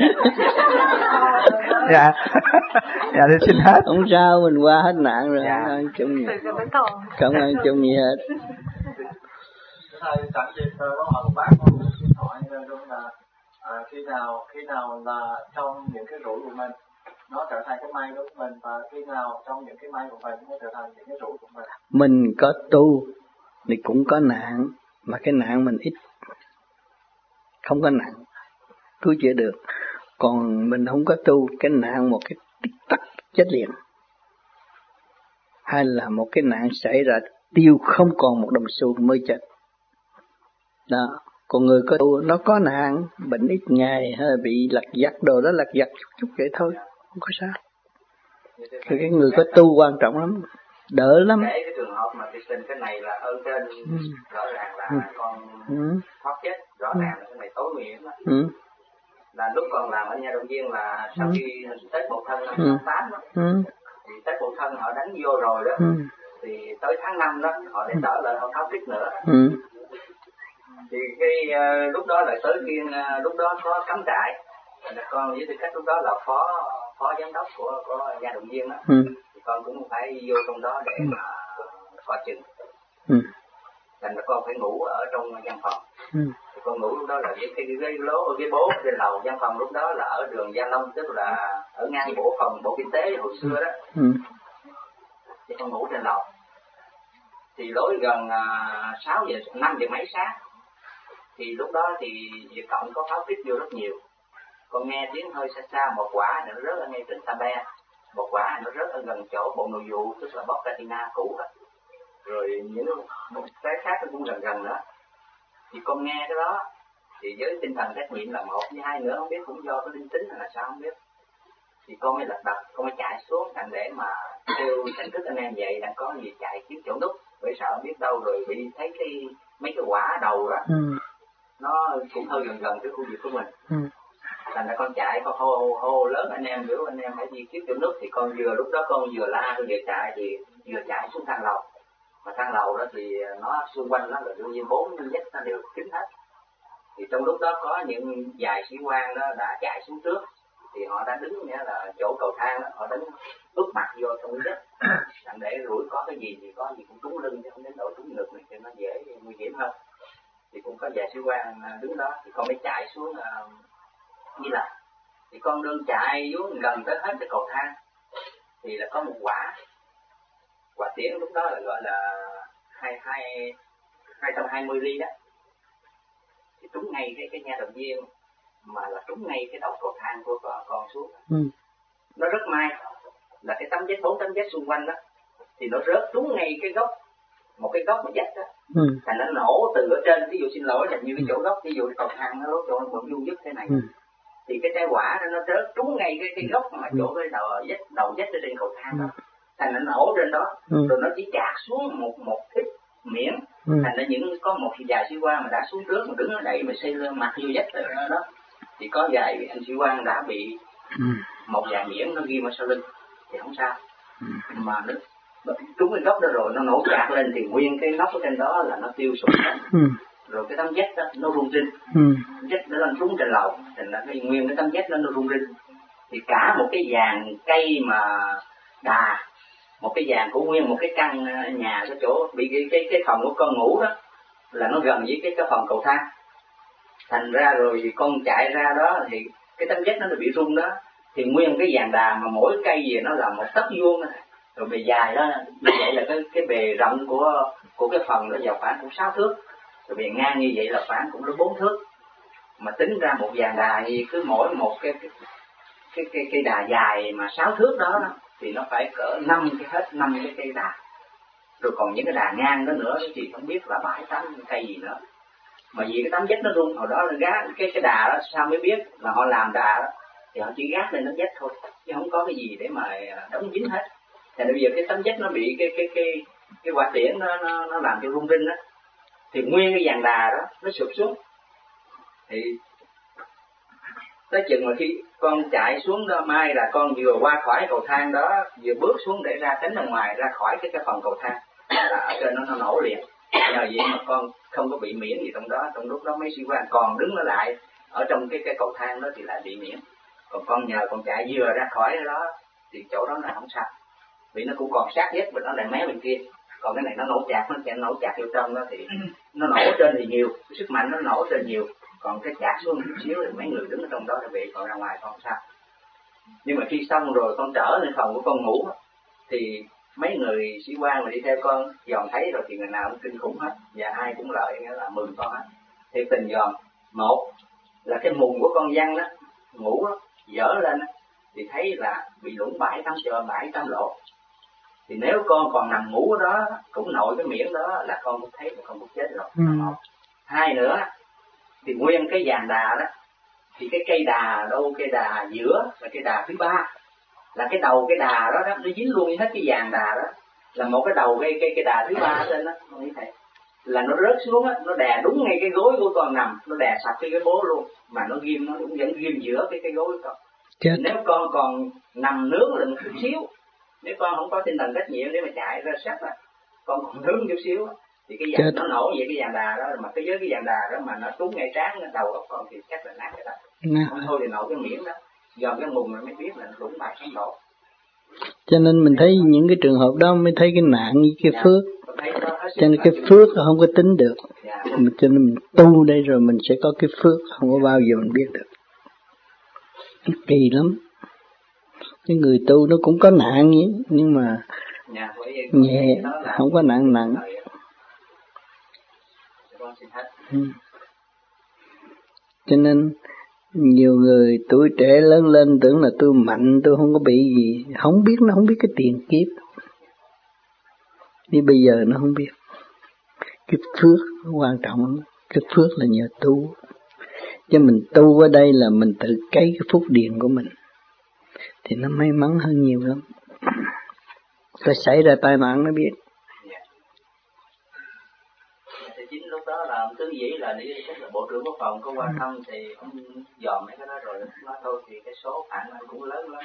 dạ dạ thì xin hết không sao mình qua hết nạn rồi dạ. Không ăn chung gì không ăn chung gì hết. Thầy sẵn dịp tôi có hỏi một bác con hỏi luôn là à, khi nào khi nào là trong những cái rủi của mình nó trở thành cái may của mình và khi nào trong những cái may của mình nó trở thành những cái rủi của mình. Mình có tu thì cũng có nạn mà cái nạn mình ít không có nạn cứu chữa được, còn mình không có tu cái nạn một cái tích tắc chết liền hay là một cái nạn xảy ra tiêu không còn một đồng xu mới chết đó. Còn người có tu nó có nạn, bệnh ít ngày hay là bị lặt vặt đồ đó, lặt vặt chút chút vậy thôi, không có sao. Thì cái người có tu quan trọng lắm, đỡ lắm. Kể cái trường hợp mà thiệt tình cái này là ơn trên, ừ. rõ ràng là ừ. con ừ. thoát chết, rõ ràng là cái này tối nguy hiểm đó. Ừ. Là lúc còn làm ở nhà động viên là sau ừ. khi Tết Mậu Thân năm ừ. tám đó, ừ. thì Tết Mậu Thân họ đánh vô rồi đó, ừ. thì tới tháng năm đó họ lại trở lại họ tháo kích nữa. Ừ. Thì cái uh, lúc đó là tới khi uh, lúc đó có cắm trại, là con với tư cách lúc đó là phó phó giám đốc của của nhà động viên đó, ừ. thì con cũng phải vô trong đó để mà coi chừng. Ừ. Thành ra con phải ngủ ở trong văn phòng. Ừ. Thì con ngủ lúc đó là với cái ghế lố cái bố trên lầu văn phòng, lúc đó là ở đường Gia Long, tức là ở ngang bộ phòng bộ kinh tế hồi xưa đó. Ừ. Thì con ngủ trên lầu. Thì lối gần uh, sáu giờ năm giờ mấy sáng. Thì lúc đó thì Việt Cộng có pháo kích vô rất nhiều. Con nghe tiếng hơi xa xa, một quả nó rớt ở ngay trên Ta Be, một quả nó rớt ở gần chỗ bộ nội vụ, tức là Bóc Katina cũ đó. Rồi những một cái khác nó cũng gần gần nữa. Thì con nghe cái đó thì với tinh thần trách nhiệm là một, với hai nữa không biết cũng do cái linh tính hay là sao không biết. Thì con mới lật đật, con mới chạy xuống đặng để mà kêu đánh thức anh em dậy, đang có gì chạy kiếm chỗ nút, bởi sợ không biết đâu rồi bị thấy cái mấy cái quả đầu đó. Ừ. Nó cũng hơi gần gần cái khu vực của mình. Ừ. Thành ra con chạy, con hô, hô hô lớn anh em, biểu anh em hãy đi kiếm chỗ nút. Thì con vừa lúc đó con vừa la, con vừa chạy thì vừa chạy xuống thang lầu. Mà thang lầu đó thì nó xung quanh nó là đương nhiên bốn vách nó đều kín hết. Thì trong lúc đó có những vài sĩ quan đó đã chạy xuống trước, thì họ đã đứng nghĩa là chỗ cầu thang đó, họ đứng bước mặt vô trong cái đất, đặng để rủi có cái gì thì có gì cũng trúng lưng chứ không đến độ trúng ngực này thì nó dễ nguy hiểm hơn. Thì cũng có vài sĩ quan đứng đó, thì con mới chạy xuống uh, như là thì con đương chạy xuống gần tới hết cái cầu thang thì là có một quả quả tiễn, lúc đó là gọi là hai hai hai trăm hai mươi ly đó, thì trúng ngay cái cái nhà động viên, mà là trúng ngay cái đầu cầu thang của con, con xuống. Ừ. Nó rất may là cái tấm vết, bốn tấm vết xung quanh đó thì nó rớt trúng ngay cái góc, một cái góc mà vách đó. Ừ. Thành nó nổ từ ở trên, ví dụ xin lỗi là như cái chỗ góc, ví dụ cái cầu thang nó lỗ chỗ nó bỗng vuông vức thế này. Ừ. Thì cái trái quả đó nó rớt trúng ngay cái cái góc mà chỗ cái đầu vách đầu vách ở trên cầu thang đó. Thành nó nổ trên đó. Ừ. Rồi nó chỉ chạc xuống một một ít miệng. Ừ. Thành ra những có một vài sĩ quan mà đã xuống trước mà đứng ở đẩy mà xây lên mặt vô vách đó, đó thì có vài anh sĩ quan đã bị ừ. một vài miệng nó ghim ở sau lưng thì không sao. Ừ. Mà nó, nó trúng cái góc đó rồi nó nổ chạc lên thì nguyên cái nóc ở trên đó là nó tiêu sụp hết. Ừ. Rồi cái tấm vách đó nó rung rinh. Ừ. Vách nó lên trúng trên lầu, thành ra cái nguyên cái tấm vách đó nó rung rinh. Thì cả một cái dàn cây mà đà, một cái dàn của nguyên một cái căn nhà cái chỗ bị cái cái, cái phòng của con ngủ đó là nó gần với cái cái phòng cầu thang. Thành ra rồi thì con chạy ra đó thì cái tấm vách nó bị rung đó, thì nguyên cái dàn đà mà mỗi cây gì nó là một tấc vuông đó. Rồi bề dài đó như vậy là cái cái bề rộng của của cái phòng nó vào khoảng cũng sáu thước, rồi bề ngang như vậy là khoảng cũng nó bốn thước. Mà tính ra một dàn đà thì cứ mỗi một cái cái cái cái, cái đà dài mà sáu thước đó, đó thì nó phải cỡ năm cái hết năm cái cây đà. Rồi còn những cái đà ngang đó nữa thì không biết là bảy tám cây gì nữa. Mà vì cái tấm vách nó rung hồi đó là gác cái cái đà đó sao mới biết là họ làm đà đó, thì họ chỉ gác lên tấm vách thôi chứ không có cái gì để mà đóng dính hết. Thì bây giờ cái tấm vách nó bị cái cái cái cái quả tiễn nó nó nó làm cho rung rinh đó, thì nguyên cái dàn đà đó nó sụp xuống. Thì tới chừng mà khi con chạy xuống đó, mai là con vừa qua khỏi cầu thang đó, vừa bước xuống để ra cánh ra ngoài, ra khỏi cái cái phần cầu thang là ở trên nó nó nổ liền. Nhờ vậy mà con không có bị miễn gì trong đó. Trong lúc đó mấy sĩ quan còn đứng ở lại ở trong cái cái cầu thang đó thì lại bị miễn. Còn con nhờ con chạy vừa ra khỏi đó thì chỗ đó là không sao, vì nó cũng còn sát vết mà nó lại mé bên kia. Còn cái này nó nổ chạc, nó chạy nổ chạc vô trong đó thì nó nổ trên thì nhiều, sức mạnh nó nổ trên nhiều. Còn cái chạc xuống một chút xíu thì mấy người đứng ở trong đó là bị, còn ra ngoài không sao. Nhưng mà khi xong rồi con trở lên phòng của con ngủ thì mấy người sĩ quan mà đi theo con dòm thấy rồi thì người nào cũng kinh khủng hết, và ai cũng lợi nghĩa là mừng con hết. Thì tình dòm một là cái mùng của con Văn đó ngủ đó, dở lên đó, thì thấy là bị lủng bảy tám chờ bảy tám lộ. Thì nếu con còn nằm ngủ đó cũng nội cái miệng đó là con cũng thấy là con cũng chết rồi. Ừ. Hai nữa Thì nguyên cái giàn đà đó, thì cái cây đà đâu, cây đà giữa là cây đà thứ ba, là cái đầu cái đà đó, đó nó dính luôn hết cái giàn đà đó, là một cái đầu cây cây cây đà thứ ba trên đó, không nghĩ thầy, là nó rớt xuống á, nó đè đúng ngay cái gối của con nằm, nó đè sập cái cái bố luôn, mà nó ghim, nó cũng vẫn ghim giữa cái cái gối con. Nếu con còn nằm nướng là một chút xíu, nếu con không có tinh thần trách nhiệm để mà chạy ra sát là con còn nướng chút xíu, thì cái dàn nó nổ về cái dàn đà đó, mà cái với cái dàn đà đó mà nó trúng ngay trán nó đầu của con thì chắc là nát cái đầu. Không thôi thì nổ cái miệng đó, dòm cái mùng là mới biết là nó đúng bài sáng độ. Cho nên mình thấy những cái trường hợp đó mới thấy cái nạn với cái dạ. phước. Cho nên cái phước không có tính được. Dạ. Cho nên mình tu đây rồi mình sẽ có cái phước, không có bao giờ mình biết được. Kỳ lắm. Cái người tu nó cũng có nạn vậy, nhưng mà dạ, nhẹ, không có nạn nặng. Ừ. Cho nên nhiều người tuổi trẻ lớn lên tưởng là tôi mạnh, tôi không có bị gì, không biết, nó không biết cái tiền kiếp. Đi bây giờ nó không biết. Cái phước nó quan trọng lắm. Cái phước là nhờ tu. Chứ mình tu ở đây là mình tự cấy cái phúc điền của mình, thì nó may mắn hơn nhiều lắm. Phải xảy ra tai nạn nó biết. Chính lúc đó là ông Tướng Vĩ là đi chắc là bộ trưởng quốc phòng có qua thăm, thì ông dòm mấy cái đó rồi nói thôi thì cái số mạng anh cũng lớn lắm.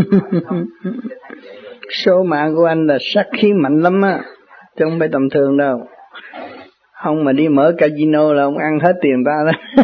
Số mạng của anh là sát khí mạnh lắm á, chứ không phải tầm thường đâu. Ông mà đi mở casino là ông ăn hết tiền ta đó.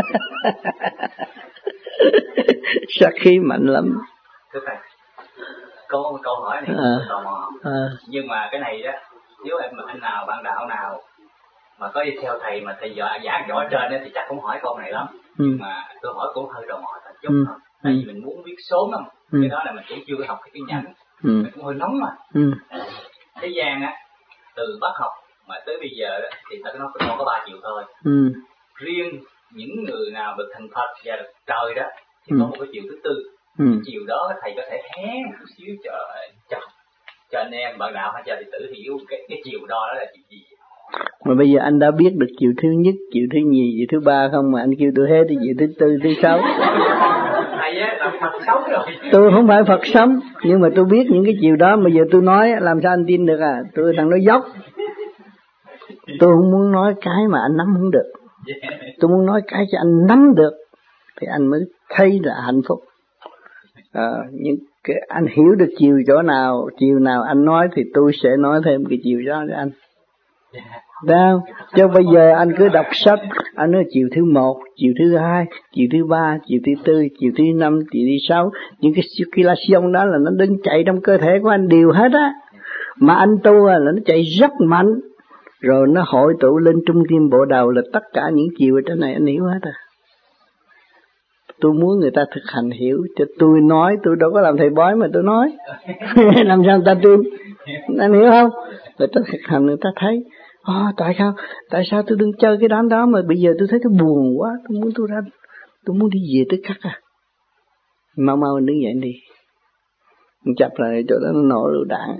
Sát khí mạnh lắm. Thưa thầy, có một câu hỏi này à, tò mò. À. Nhưng mà cái này đó, nếu em mà anh nào, bạn đạo nào mà có đi theo thầy mà thầy giỏi giảng giỏi trên đó, thì chắc cũng hỏi câu này lắm. Ừ. Nhưng mà tôi hỏi cũng hơi tò mò thật chút ừ. thôi. Tại vì mình muốn biết số lắm. Ừ. Cái đó là mình cũng chưa học cái tiếng nhẫn. Ừ. Mình cũng hơi nóng mà. Ừ. Thế gian á, từ Bắc học mà tới bây giờ đó, thì ta nói nó có ba chiều thôi. Ừ. Riêng những người nào được thành Phật và được trời đó thì ừ. có một cái chiều thứ tư. Ừ. Cái chiều đó thầy có thể hé một chút xíu cho, cho, cho anh em bạn đạo hay cho đệ tử hiểu cái, cái chiều đó là chiều gì. Mà bây giờ anh đã biết được chiều thứ nhất, chiều thứ nhì, chiều thứ ba không, mà anh kêu tôi hết thì chiều thứ tư, thứ sáu. Thầy á là Phật sống rồi. Tôi không phải Phật sống, nhưng mà tôi biết những cái chiều đó, mà giờ tôi nói làm sao anh tin được à? Tôi thằng nói dốc. Tôi không muốn nói cái mà anh nắm không được. Tôi muốn nói cái cho anh nắm được, thì anh mới thấy là hạnh phúc. À, những cái anh hiểu được chiều chỗ nào, chiều nào anh nói thì tôi sẽ nói thêm cái chiều đó cho anh. Đâu, chứ bây giờ anh cứ đọc sách, anh nói chiều thứ một, chiều thứ hai, chiều thứ ba, chiều thứ tư, chiều thứ năm, chiều thứ sáu, những cái circulation đó là nó đứng chạy trong cơ thể của anh đều hết á. Mà anh tu là nó chạy rất mạnh, rồi nó hội tụ lên trung tim bộ đầu là tất cả những chiều ở trên này anh hiểu hết à. Tôi muốn người ta thực hành hiểu, cho tôi nói, tôi đâu có làm thầy bói mà tôi nói. Làm sao người ta tin? Anh hiểu không? Người ta thực hành người ta thấy. À, tại sao? Tại sao tôi đừng chơi cái đám đó mà bây giờ tôi thấy tôi buồn quá, tôi muốn tôi ra, tôi muốn đi về tới khắc à. Mau mau anh đứng dậy đi. Chập lại chỗ đó nó nổ lựu đạn.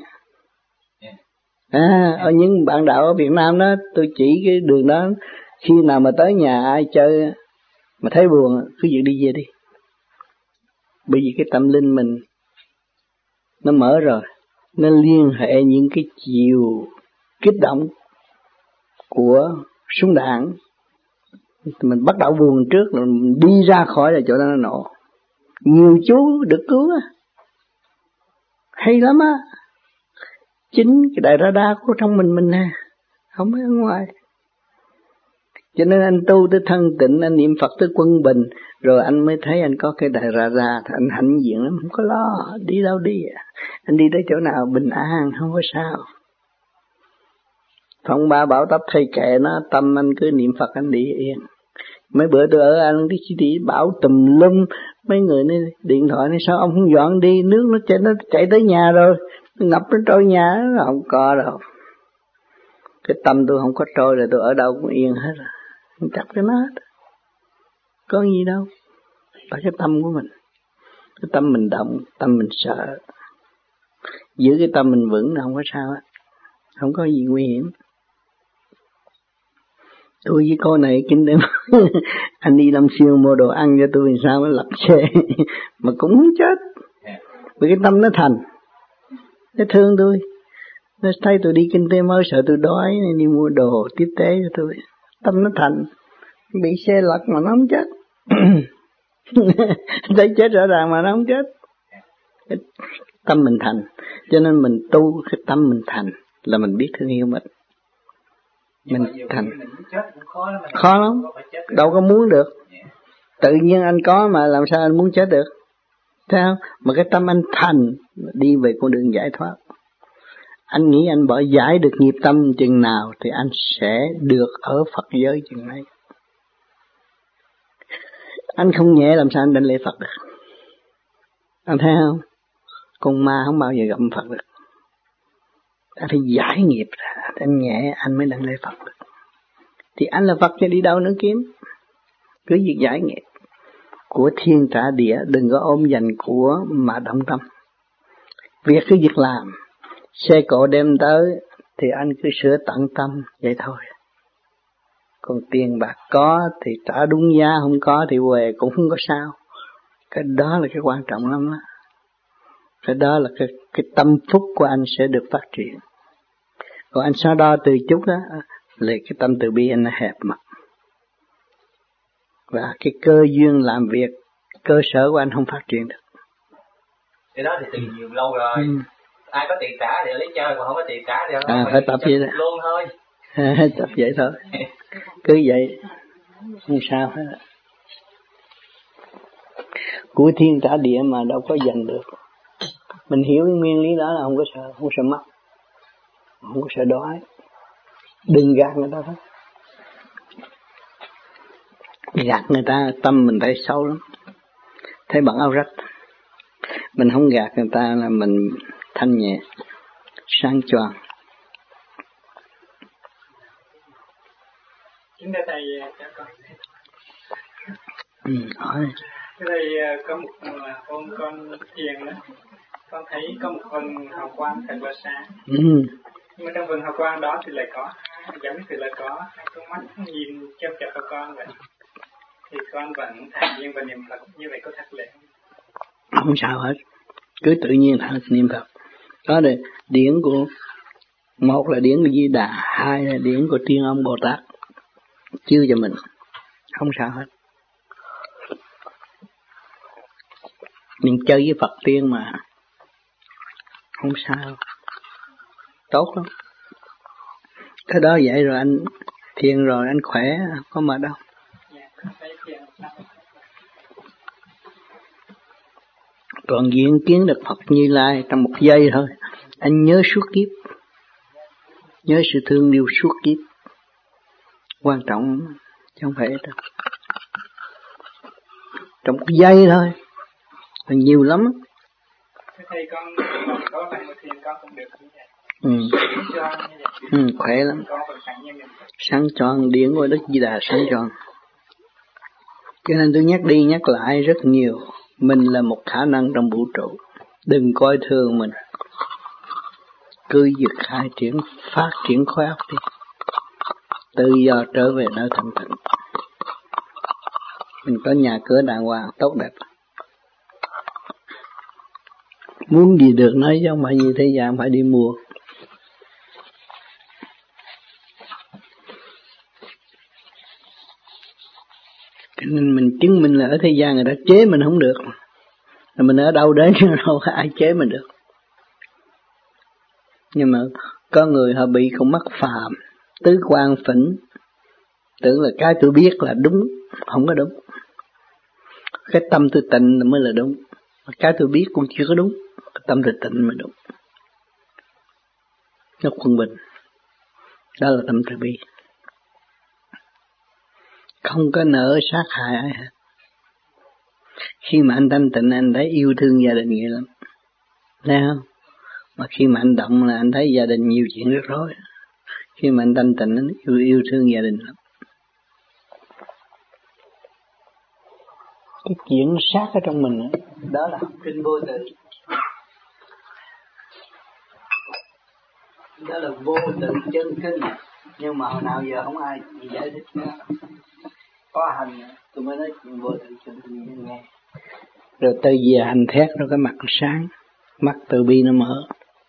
À, ở những bạn đạo ở Việt Nam đó, tôi chỉ cái đường đó, khi nào mà tới nhà ai chơi mà thấy buồn, cứ việc đi về đi. Bởi vì cái tâm linh mình nó mở rồi, nó liên hệ những cái chiều kích động của súng đạn. Mình bắt đầu buồn trước rồi mình đi ra khỏi là chỗ đó nó nổ. Nhiều chú được cứu á, hay lắm á. Chính cái đài radar của trong mình mình nè, không phải ở ngoài. Cho nên anh tu tới thân tịnh, anh niệm Phật tới quân bình, rồi anh mới thấy anh có cái đài radar, anh hãnh diện lắm, không có lo, đi đâu đi. Anh đi tới chỗ nào bình an, không có sao. Phong ba bảo tấp thay kệ nó, tâm anh cứ niệm Phật anh đi yên. Mấy bữa tôi ở anh cái đi bảo tùm lum, mấy người này điện thoại này sao ông không dọn đi, nước nó chạy, nó chạy tới nhà rồi, nó ngập nó trôi nhà, nó không có đâu. Cái tâm tôi không có trôi rồi, tôi ở đâu cũng yên hết rồi. Không chắc cái nó hết. Có gì đâu. Tại cái tâm của mình. Cái tâm mình động, tâm mình sợ. Giữ cái tâm mình vững là không có sao hết. Không có gì nguy hiểm. Tôi với cô này kinh đêm anh đi Lâm Siêu mua đồ ăn cho tôi, sao mới lật xe mà cũng muốn chết vì cái tâm nó thành, nó thương tôi, nó thấy tôi đi kinh tế mới sợ tôi đói nên đi mua đồ tiếp tế cho tôi, tâm nó thành, bị xe lật mà nó không chết. Thấy chết rõ ràng mà nó không chết. Tâm mình thành, cho nên mình tu cái tâm mình thành là mình biết thương yêu mình. Mình thành khó lắm, đâu có muốn được. Tự nhiên anh có mà làm sao anh muốn chết được? Thấy không? Mà cái tâm anh thành đi về con đường giải thoát. Anh nghĩ anh bỏ giải được nghiệp tâm chừng nào thì anh sẽ được ở Phật giới chừng ấy. Anh không nhẹ làm sao anh đánh lễ Phật được? Anh thấy không? Con ma không bao giờ gặp Phật được. Anh phải giải nghiệp ra, anh nhẹ anh mới đánh lễ Phật được. Thì anh là Phật chứ đi đâu nữa kiếm. Cứ việc giải nghiệp của thiên trả địa, đừng có ôm dành của mà động tâm. Việc cứ việc làm, xe cộ đem tới thì anh cứ sửa tận tâm vậy thôi. Còn tiền bạc có thì trả đúng giá, không có thì về cũng không có sao. Cái đó là cái quan trọng lắm đó. Cái đó là cái, cái tâm phúc của anh sẽ được phát triển. Còn anh so đo từ chút đó là cái tâm từ bi anh nó hẹp mặt. Và cái cơ duyên làm việc, cơ sở của anh không phát triển được. Cái đó thì từ nhiều lâu rồi. Ừ. Ai có tiền trả thì lấy chơi, còn không có tiền trả thì không. À, phải tập vậy đó. Luôn thôi. Tập vậy thôi. Cứ vậy, không sao hết. Của thiên trả địa mà đâu có giành được. Mình hiểu nguyên lý đó là không có sợ, không sợ mất, không có sợ đói. Đừng gạt người ta thôi. Gạt người ta tâm mình thấy xấu lắm. Thấy bằng áo rách. Mình không gạt người ta là mình thanh nhẹ, sáng choang. Kính thưa thầy, cho con. Ừ, hỏi. Thưa thầy, có một hôm con thiền đó, con thấy có một phần hào quang thật là sáng. Ừ. Nhưng mà trong phần hào quang đó thì lại có, giống như là có hai con mắt nhìn chăm chăm vào con vậy. Thì con vẫn thản nhiên và niệm Phật, như vậy có thật lệ không? Không sao hết, cứ tự nhiên thả niệm Phật. Đó là điển của, một là điển của Di Đà, hai là điển của Tiên Ông Bồ Tát chiêu cho mình, không sao hết. Mình chơi với Phật tiên mà, không sao, tốt lắm. Cái đó vậy rồi anh thiền rồi anh khỏe, có mà đâu. Toàn diện kiến được Phật Như Lai trong một giây thôi, anh nhớ suốt kiếp, nhớ sự thương yêu suốt kiếp, quan trọng chứ không phải đâu. Trong một giây thôi, là nhiều lắm. Thầy con có lại một thiền con cũng được như vậy. Ừ. Ừ, khỏe lắm. Sáng tròn, điển của Đức Di Đà sáng tròn. Cho nên tôi nhắc đi nhắc lại rất nhiều. Mình là một khả năng trong vũ trụ. Đừng coi thường mình. Cứ việc khai triển, phát triển khối óc đi. Tự do trở về nơi thanh tịnh. Mình có nhà cửa đàng hoàng, tốt đẹp. Muốn gì được nói chứ không phải như thế gian phải đi mua. Cho nên mình chứng minh là ở thế gian người ta chế mình không được. Rồi mình ở đâu đấy đâu có ai chế mình được. Nhưng mà có người họ bị con mắt phàm, tứ quan phỉnh, tưởng là cái tôi biết là đúng, không có đúng. Cái tâm tôi tịnh mới là đúng. Cái tôi biết cũng chưa có đúng, cái tâm tôi tịnh mới đúng. Nó quân bình. Đó là tâm từ bi. Không có nỡ sát hại ai hết. Khi mà anh thanh tịnh anh thấy yêu thương gia đình nghĩa lắm. Thấy không? Mà khi mà anh động là anh thấy gia đình nhiều chuyện rất rối. Khi mà anh thanh tịnh anh yêu, yêu thương gia đình lắm. Cái chuyện sát ở trong mình đó, đó là kinh vô tự. Đó là vô tự chân kinh. Nhưng mà hồi nào giờ không ai giải thích nữa. Có hành tôi mới nói chuyện vô thường cho tự nhiên nghe. Rồi từ về hành thét rồi cái mặt sáng, mắt từ bi nó mở.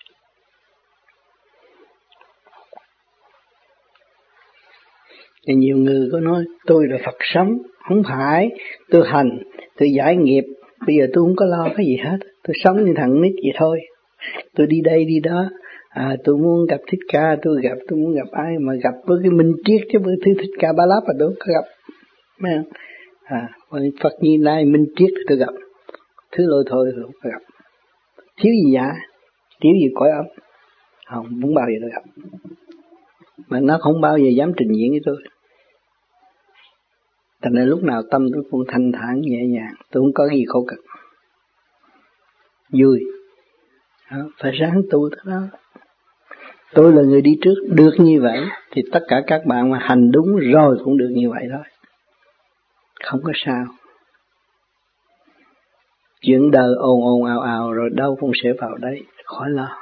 Thì nhiều người có nói tôi là Phật sống, không phải, tôi hành, tôi giải nghiệp, bây giờ tôi không có lo cái gì hết, tôi sống như thằng nít vậy thôi. Tôi đi đây đi đó, à, tôi muốn gặp Thích Ca, tôi gặp, tôi muốn gặp ai mà gặp với cái minh triết chứ với thứ Thích Ca Ba Láp là tôi không có gặp. Mấy không? À, Phật Như Lai minh triết tôi gặp, thứ lôi thôi tôi không có gặp. Thiếu gì giả, thiếu gì cõi ấm, không, không bao giờ tôi gặp. Mà nó không bao giờ dám trình diễn với tôi. Thành ra lúc nào tâm tôi cũng thanh thản nhẹ nhàng, tôi không có gì khổ cực, vui. Đó, phải ráng tu tới đó. Tôi là người đi trước, được như vậy thì tất cả các bạn mà hành đúng rồi cũng được như vậy thôi, không có sao. Chuyện đời ồn ồn ào ào rồi đâu cũng sẽ vào đấy, khỏi lo.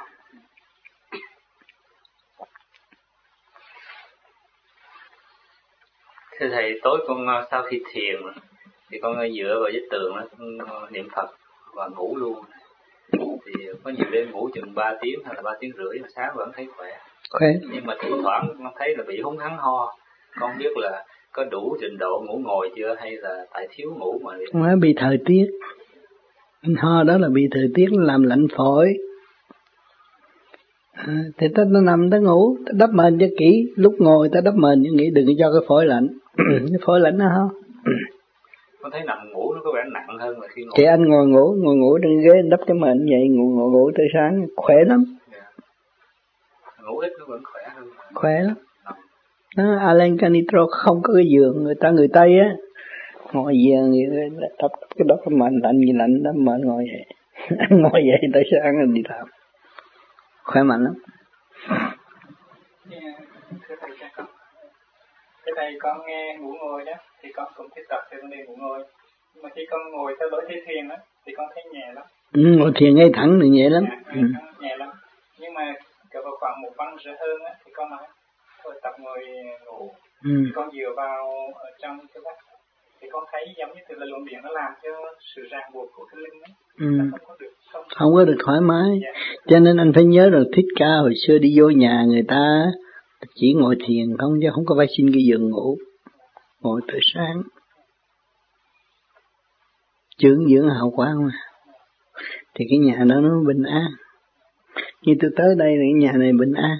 Thưa thầy, tối con sau khi thiền thì con dựa vào vách tường niệm Phật và ngủ luôn. Thì có nhiều đêm ngủ chừng ba tiếng hay là ba tiếng rưỡi mà sáng vẫn thấy khỏe. Khỏe. Nhưng mà thỉnh thoảng con thấy là bị húng hắng ho. Con biết là có đủ trình độ ngủ ngồi chưa hay là tại thiếu ngủ mà bị. Nó bị thời tiết. Ho đó là bị thời tiết nó làm lạnh phổi. À, thì ta nó nằm ta ngủ, ta đắp mền cho kỹ, lúc ngồi ta đắp mền cho nghĩ đừng cho cái phổi lạnh. Cái phổi lạnh nó ho. Con thấy nằm ngủ nó có vẻ nặng hơn là khi ngồi. Thì anh ngồi ngủ, ngồi ngủ trên ghế đắp cái mền vậy, ngủ ngủ, ngủ tới sáng khỏe lắm. Yeah. Ngủ ít nó vẫn khỏe hơn. Khỏe lắm. Nó Alan Canitro không có cái giường, người ta người Tây á ngồi về người đắp cái đó cái mền lạnh gì lạnh đó mền ngồi vậy. Ngồi vậy tới sáng rồi đi làm. Khỏe mạnh lắm. Yeah, thưa thầy cho con. Thưa thầy, con nghe ngủ ngồi đó thì con cũng thích tập theo vấn đề ngủ ngồi. Nhưng mà khi con ngồi theo lối thế thiền á thì con thấy nhẹ lắm. Ừ, ngồi thiền ngay thẳng thì nhẹ lắm. Dạ, ừ. Nhẹ lắm. Nhưng mà cỡ vào khoảng một văn rưỡi hơn á thì con nói thôi tập ngồi ngủ. Ừ. Thì con dựa vào ở trong cái vách thì con thấy giống như từ là luồng điện nó làm cho sự ràng buộc của cái lưng ấy. Ừ. Nó không có được không, không có được thoải mái. Dạ. Cho nên anh phải nhớ rằng Thích Ca hồi xưa đi vô nhà người ta chỉ ngồi thiền không chứ không có phải xin cái giường ngủ, ngồi tới sáng dưỡng dưỡng hậu quả mà thì cái nhà đó nó bình an. Như tôi tới đây thì cái nhà này bình an,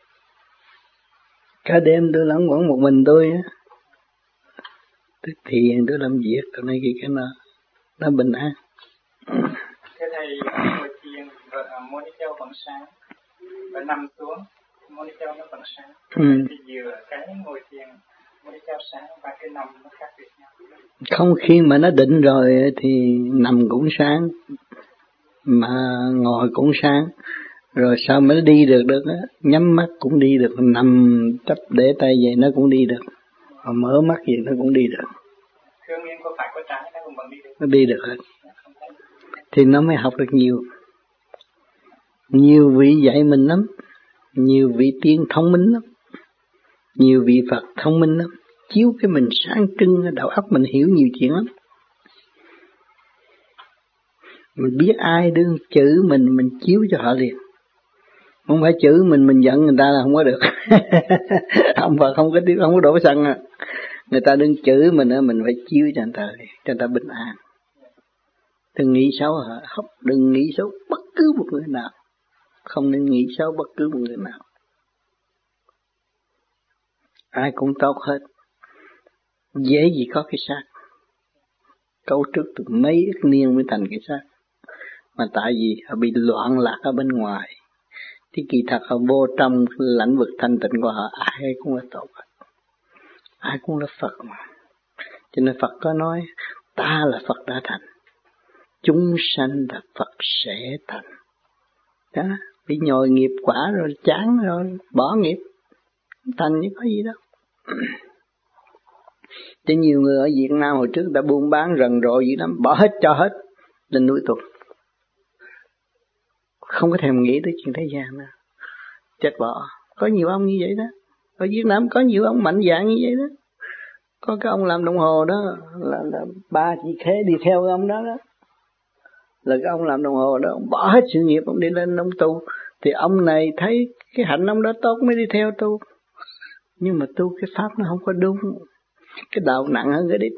cả đêm tôi lẫn quẩn một mình tôi á, tôi thiền tôi làm việc tôi này kia cái nó nó bình an. Thế thầy ngồi thiền và monitor vẫn sáng và nằm xuống monitor nó vẫn sáng. Ừ. Thì vừa cái ngồi thiền monitor sáng và cái nằm nó khác biệt nhau. Không, khi mà nó định rồi thì nằm cũng sáng mà ngồi cũng sáng, rồi sao mới đi được được á, nhắm mắt cũng đi được, nằm chấp để tay vậy nó cũng đi được, mà mở mắt vậy nó cũng đi được. Thương nhiên có phải có trái nó cũng vẫn đi được. Nó đi được hết. Thì nó mới học được nhiều. Nhiều vị dạy mình lắm, nhiều vị tiên thông minh lắm, nhiều vị Phật thông minh lắm, chiếu cái mình sáng trưng, đầu óc mình hiểu nhiều chuyện lắm. Mình biết ai đương chữ mình, mình chiếu cho họ liền. Không phải chữ mình, mình giận người ta là không có được. Ông Phật không có tiếng, không có đổ sân à. Người ta đương chữ mình, mình phải chiếu cho người ta, cho người ta bình an. Đừng nghĩ xấu hả? Không, đừng nghĩ xấu bất cứ một người nào. Không nên nghĩ xấu bất cứ một người nào. Ai cũng tốt hết. Dễ gì có cái xác. Cấu trúc từ mấy ức niên mới thành cái xác. Mà tại vì họ bị loạn lạc ở bên ngoài. Thì kỳ thật họ vô trong lãnh vực thanh tịnh của họ, ai cũng là tốt hết. Ai cũng là Phật mà. Cho nên Phật có nói, ta là Phật đã thành, chúng sanh là Phật sẽ thành. Đó, bị nhồi nghiệp quả rồi chán rồi, bỏ nghiệp, thành như có gì đâu. Cho nhiều người ở Việt Nam hồi trước đã buôn bán rần rộ gì lắm, bỏ hết cho hết, lên núi tu. Không có thèm nghĩ tới chuyện thế gian nữa, chết bỏ. Có nhiều ông như vậy đó, Ở Việt Nam có nhiều ông mạnh dạn như vậy đó. Có cái ông làm đồng hồ đó, là, là ba chị Khế đi theo ông đó đó. Là cái ông làm đồng hồ đó, ông bỏ hết sự nghiệp, ông đi lên ông tu. Thì ông này thấy cái hạnh ông đó tốt mới đi theo tu. Nhưng mà tu cái pháp nó không có đúng. Cái đạo nặng hơn cái đít.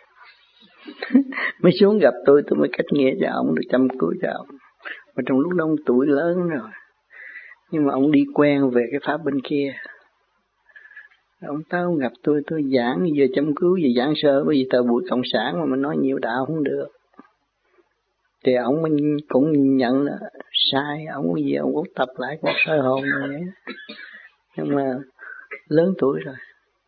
Mới xuống gặp tôi, tôi mới cách nghĩa cho ông, được chăm cứu cho ông. Mà trong lúc đó ông tuổi lớn rồi. Nhưng mà ông đi quen về cái pháp bên kia. Ông tao gặp tôi, tôi giảng giờ chăm cứu, giờ giảng sơ, bởi vì tờ buổi cộng sản mà mình nói nhiều đạo không được. Thì ông mình cũng nhận là sai, ông gì ông cũng tập lại con soi hồn này vậy. Nhưng mà lớn tuổi rồi.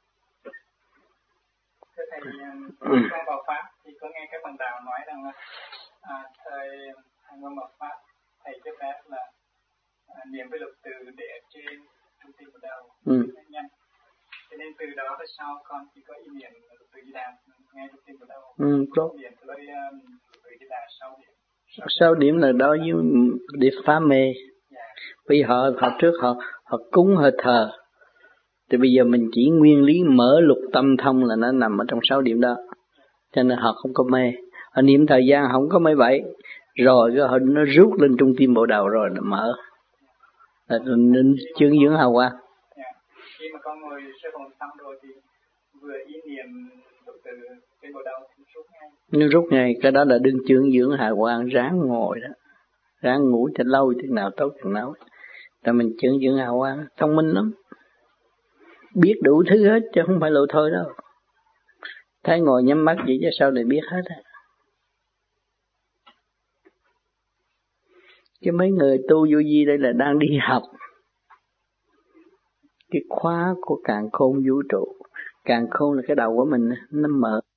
Thưa thầy, con vào pháp thì có nghe các bạn đạo nói rằng là à, thời hàng năm vào pháp thầy cho phép là à, niệm với luật từ để trên trung tim của đầu. Ừ. Cho nên từ đó về sau con chỉ có ý niệm luật từ Di Đà ngay trung tim của đầu. Ừ, tốt. Niệm với um, luật từ Di Đà sau điểm. Sau điểm là đó với để phá mê. Yeah. Vì họ họ trước họ họ cúng họ thờ. Thì bây giờ mình chỉ nguyên lý mở lục tâm thông là nó nằm ở trong sáu điểm đó. Cho nên họ không có mê. Họ niệm thời gian không có mê bậy. Rồi họ nó rút lên trung tim bộ đầu rồi nó mở. Là nên chứng dưỡng hào quang. Yeah. Khi mà con ngồi sơ hồn xong rồi thì vừa ý niệm từ trên bộ đầu thì rút ngay. Nó rút ngay, cái đó là đương chứng dưỡng hào quang, ráng ngồi đó. Ráng ngủ cho lâu chừng nào tốt chừng nào. Tại mình chứng dưỡng hào quang, thông minh lắm. Biết đủ thứ hết chứ không phải lộ thôi đâu. Thấy ngồi nhắm mắt vậy chứ sao để biết hết á. Chứ mấy người tu vô vi đây là đang đi học cái khóa của càn khôn vũ trụ. Càn khôn là cái đầu của mình, nó mở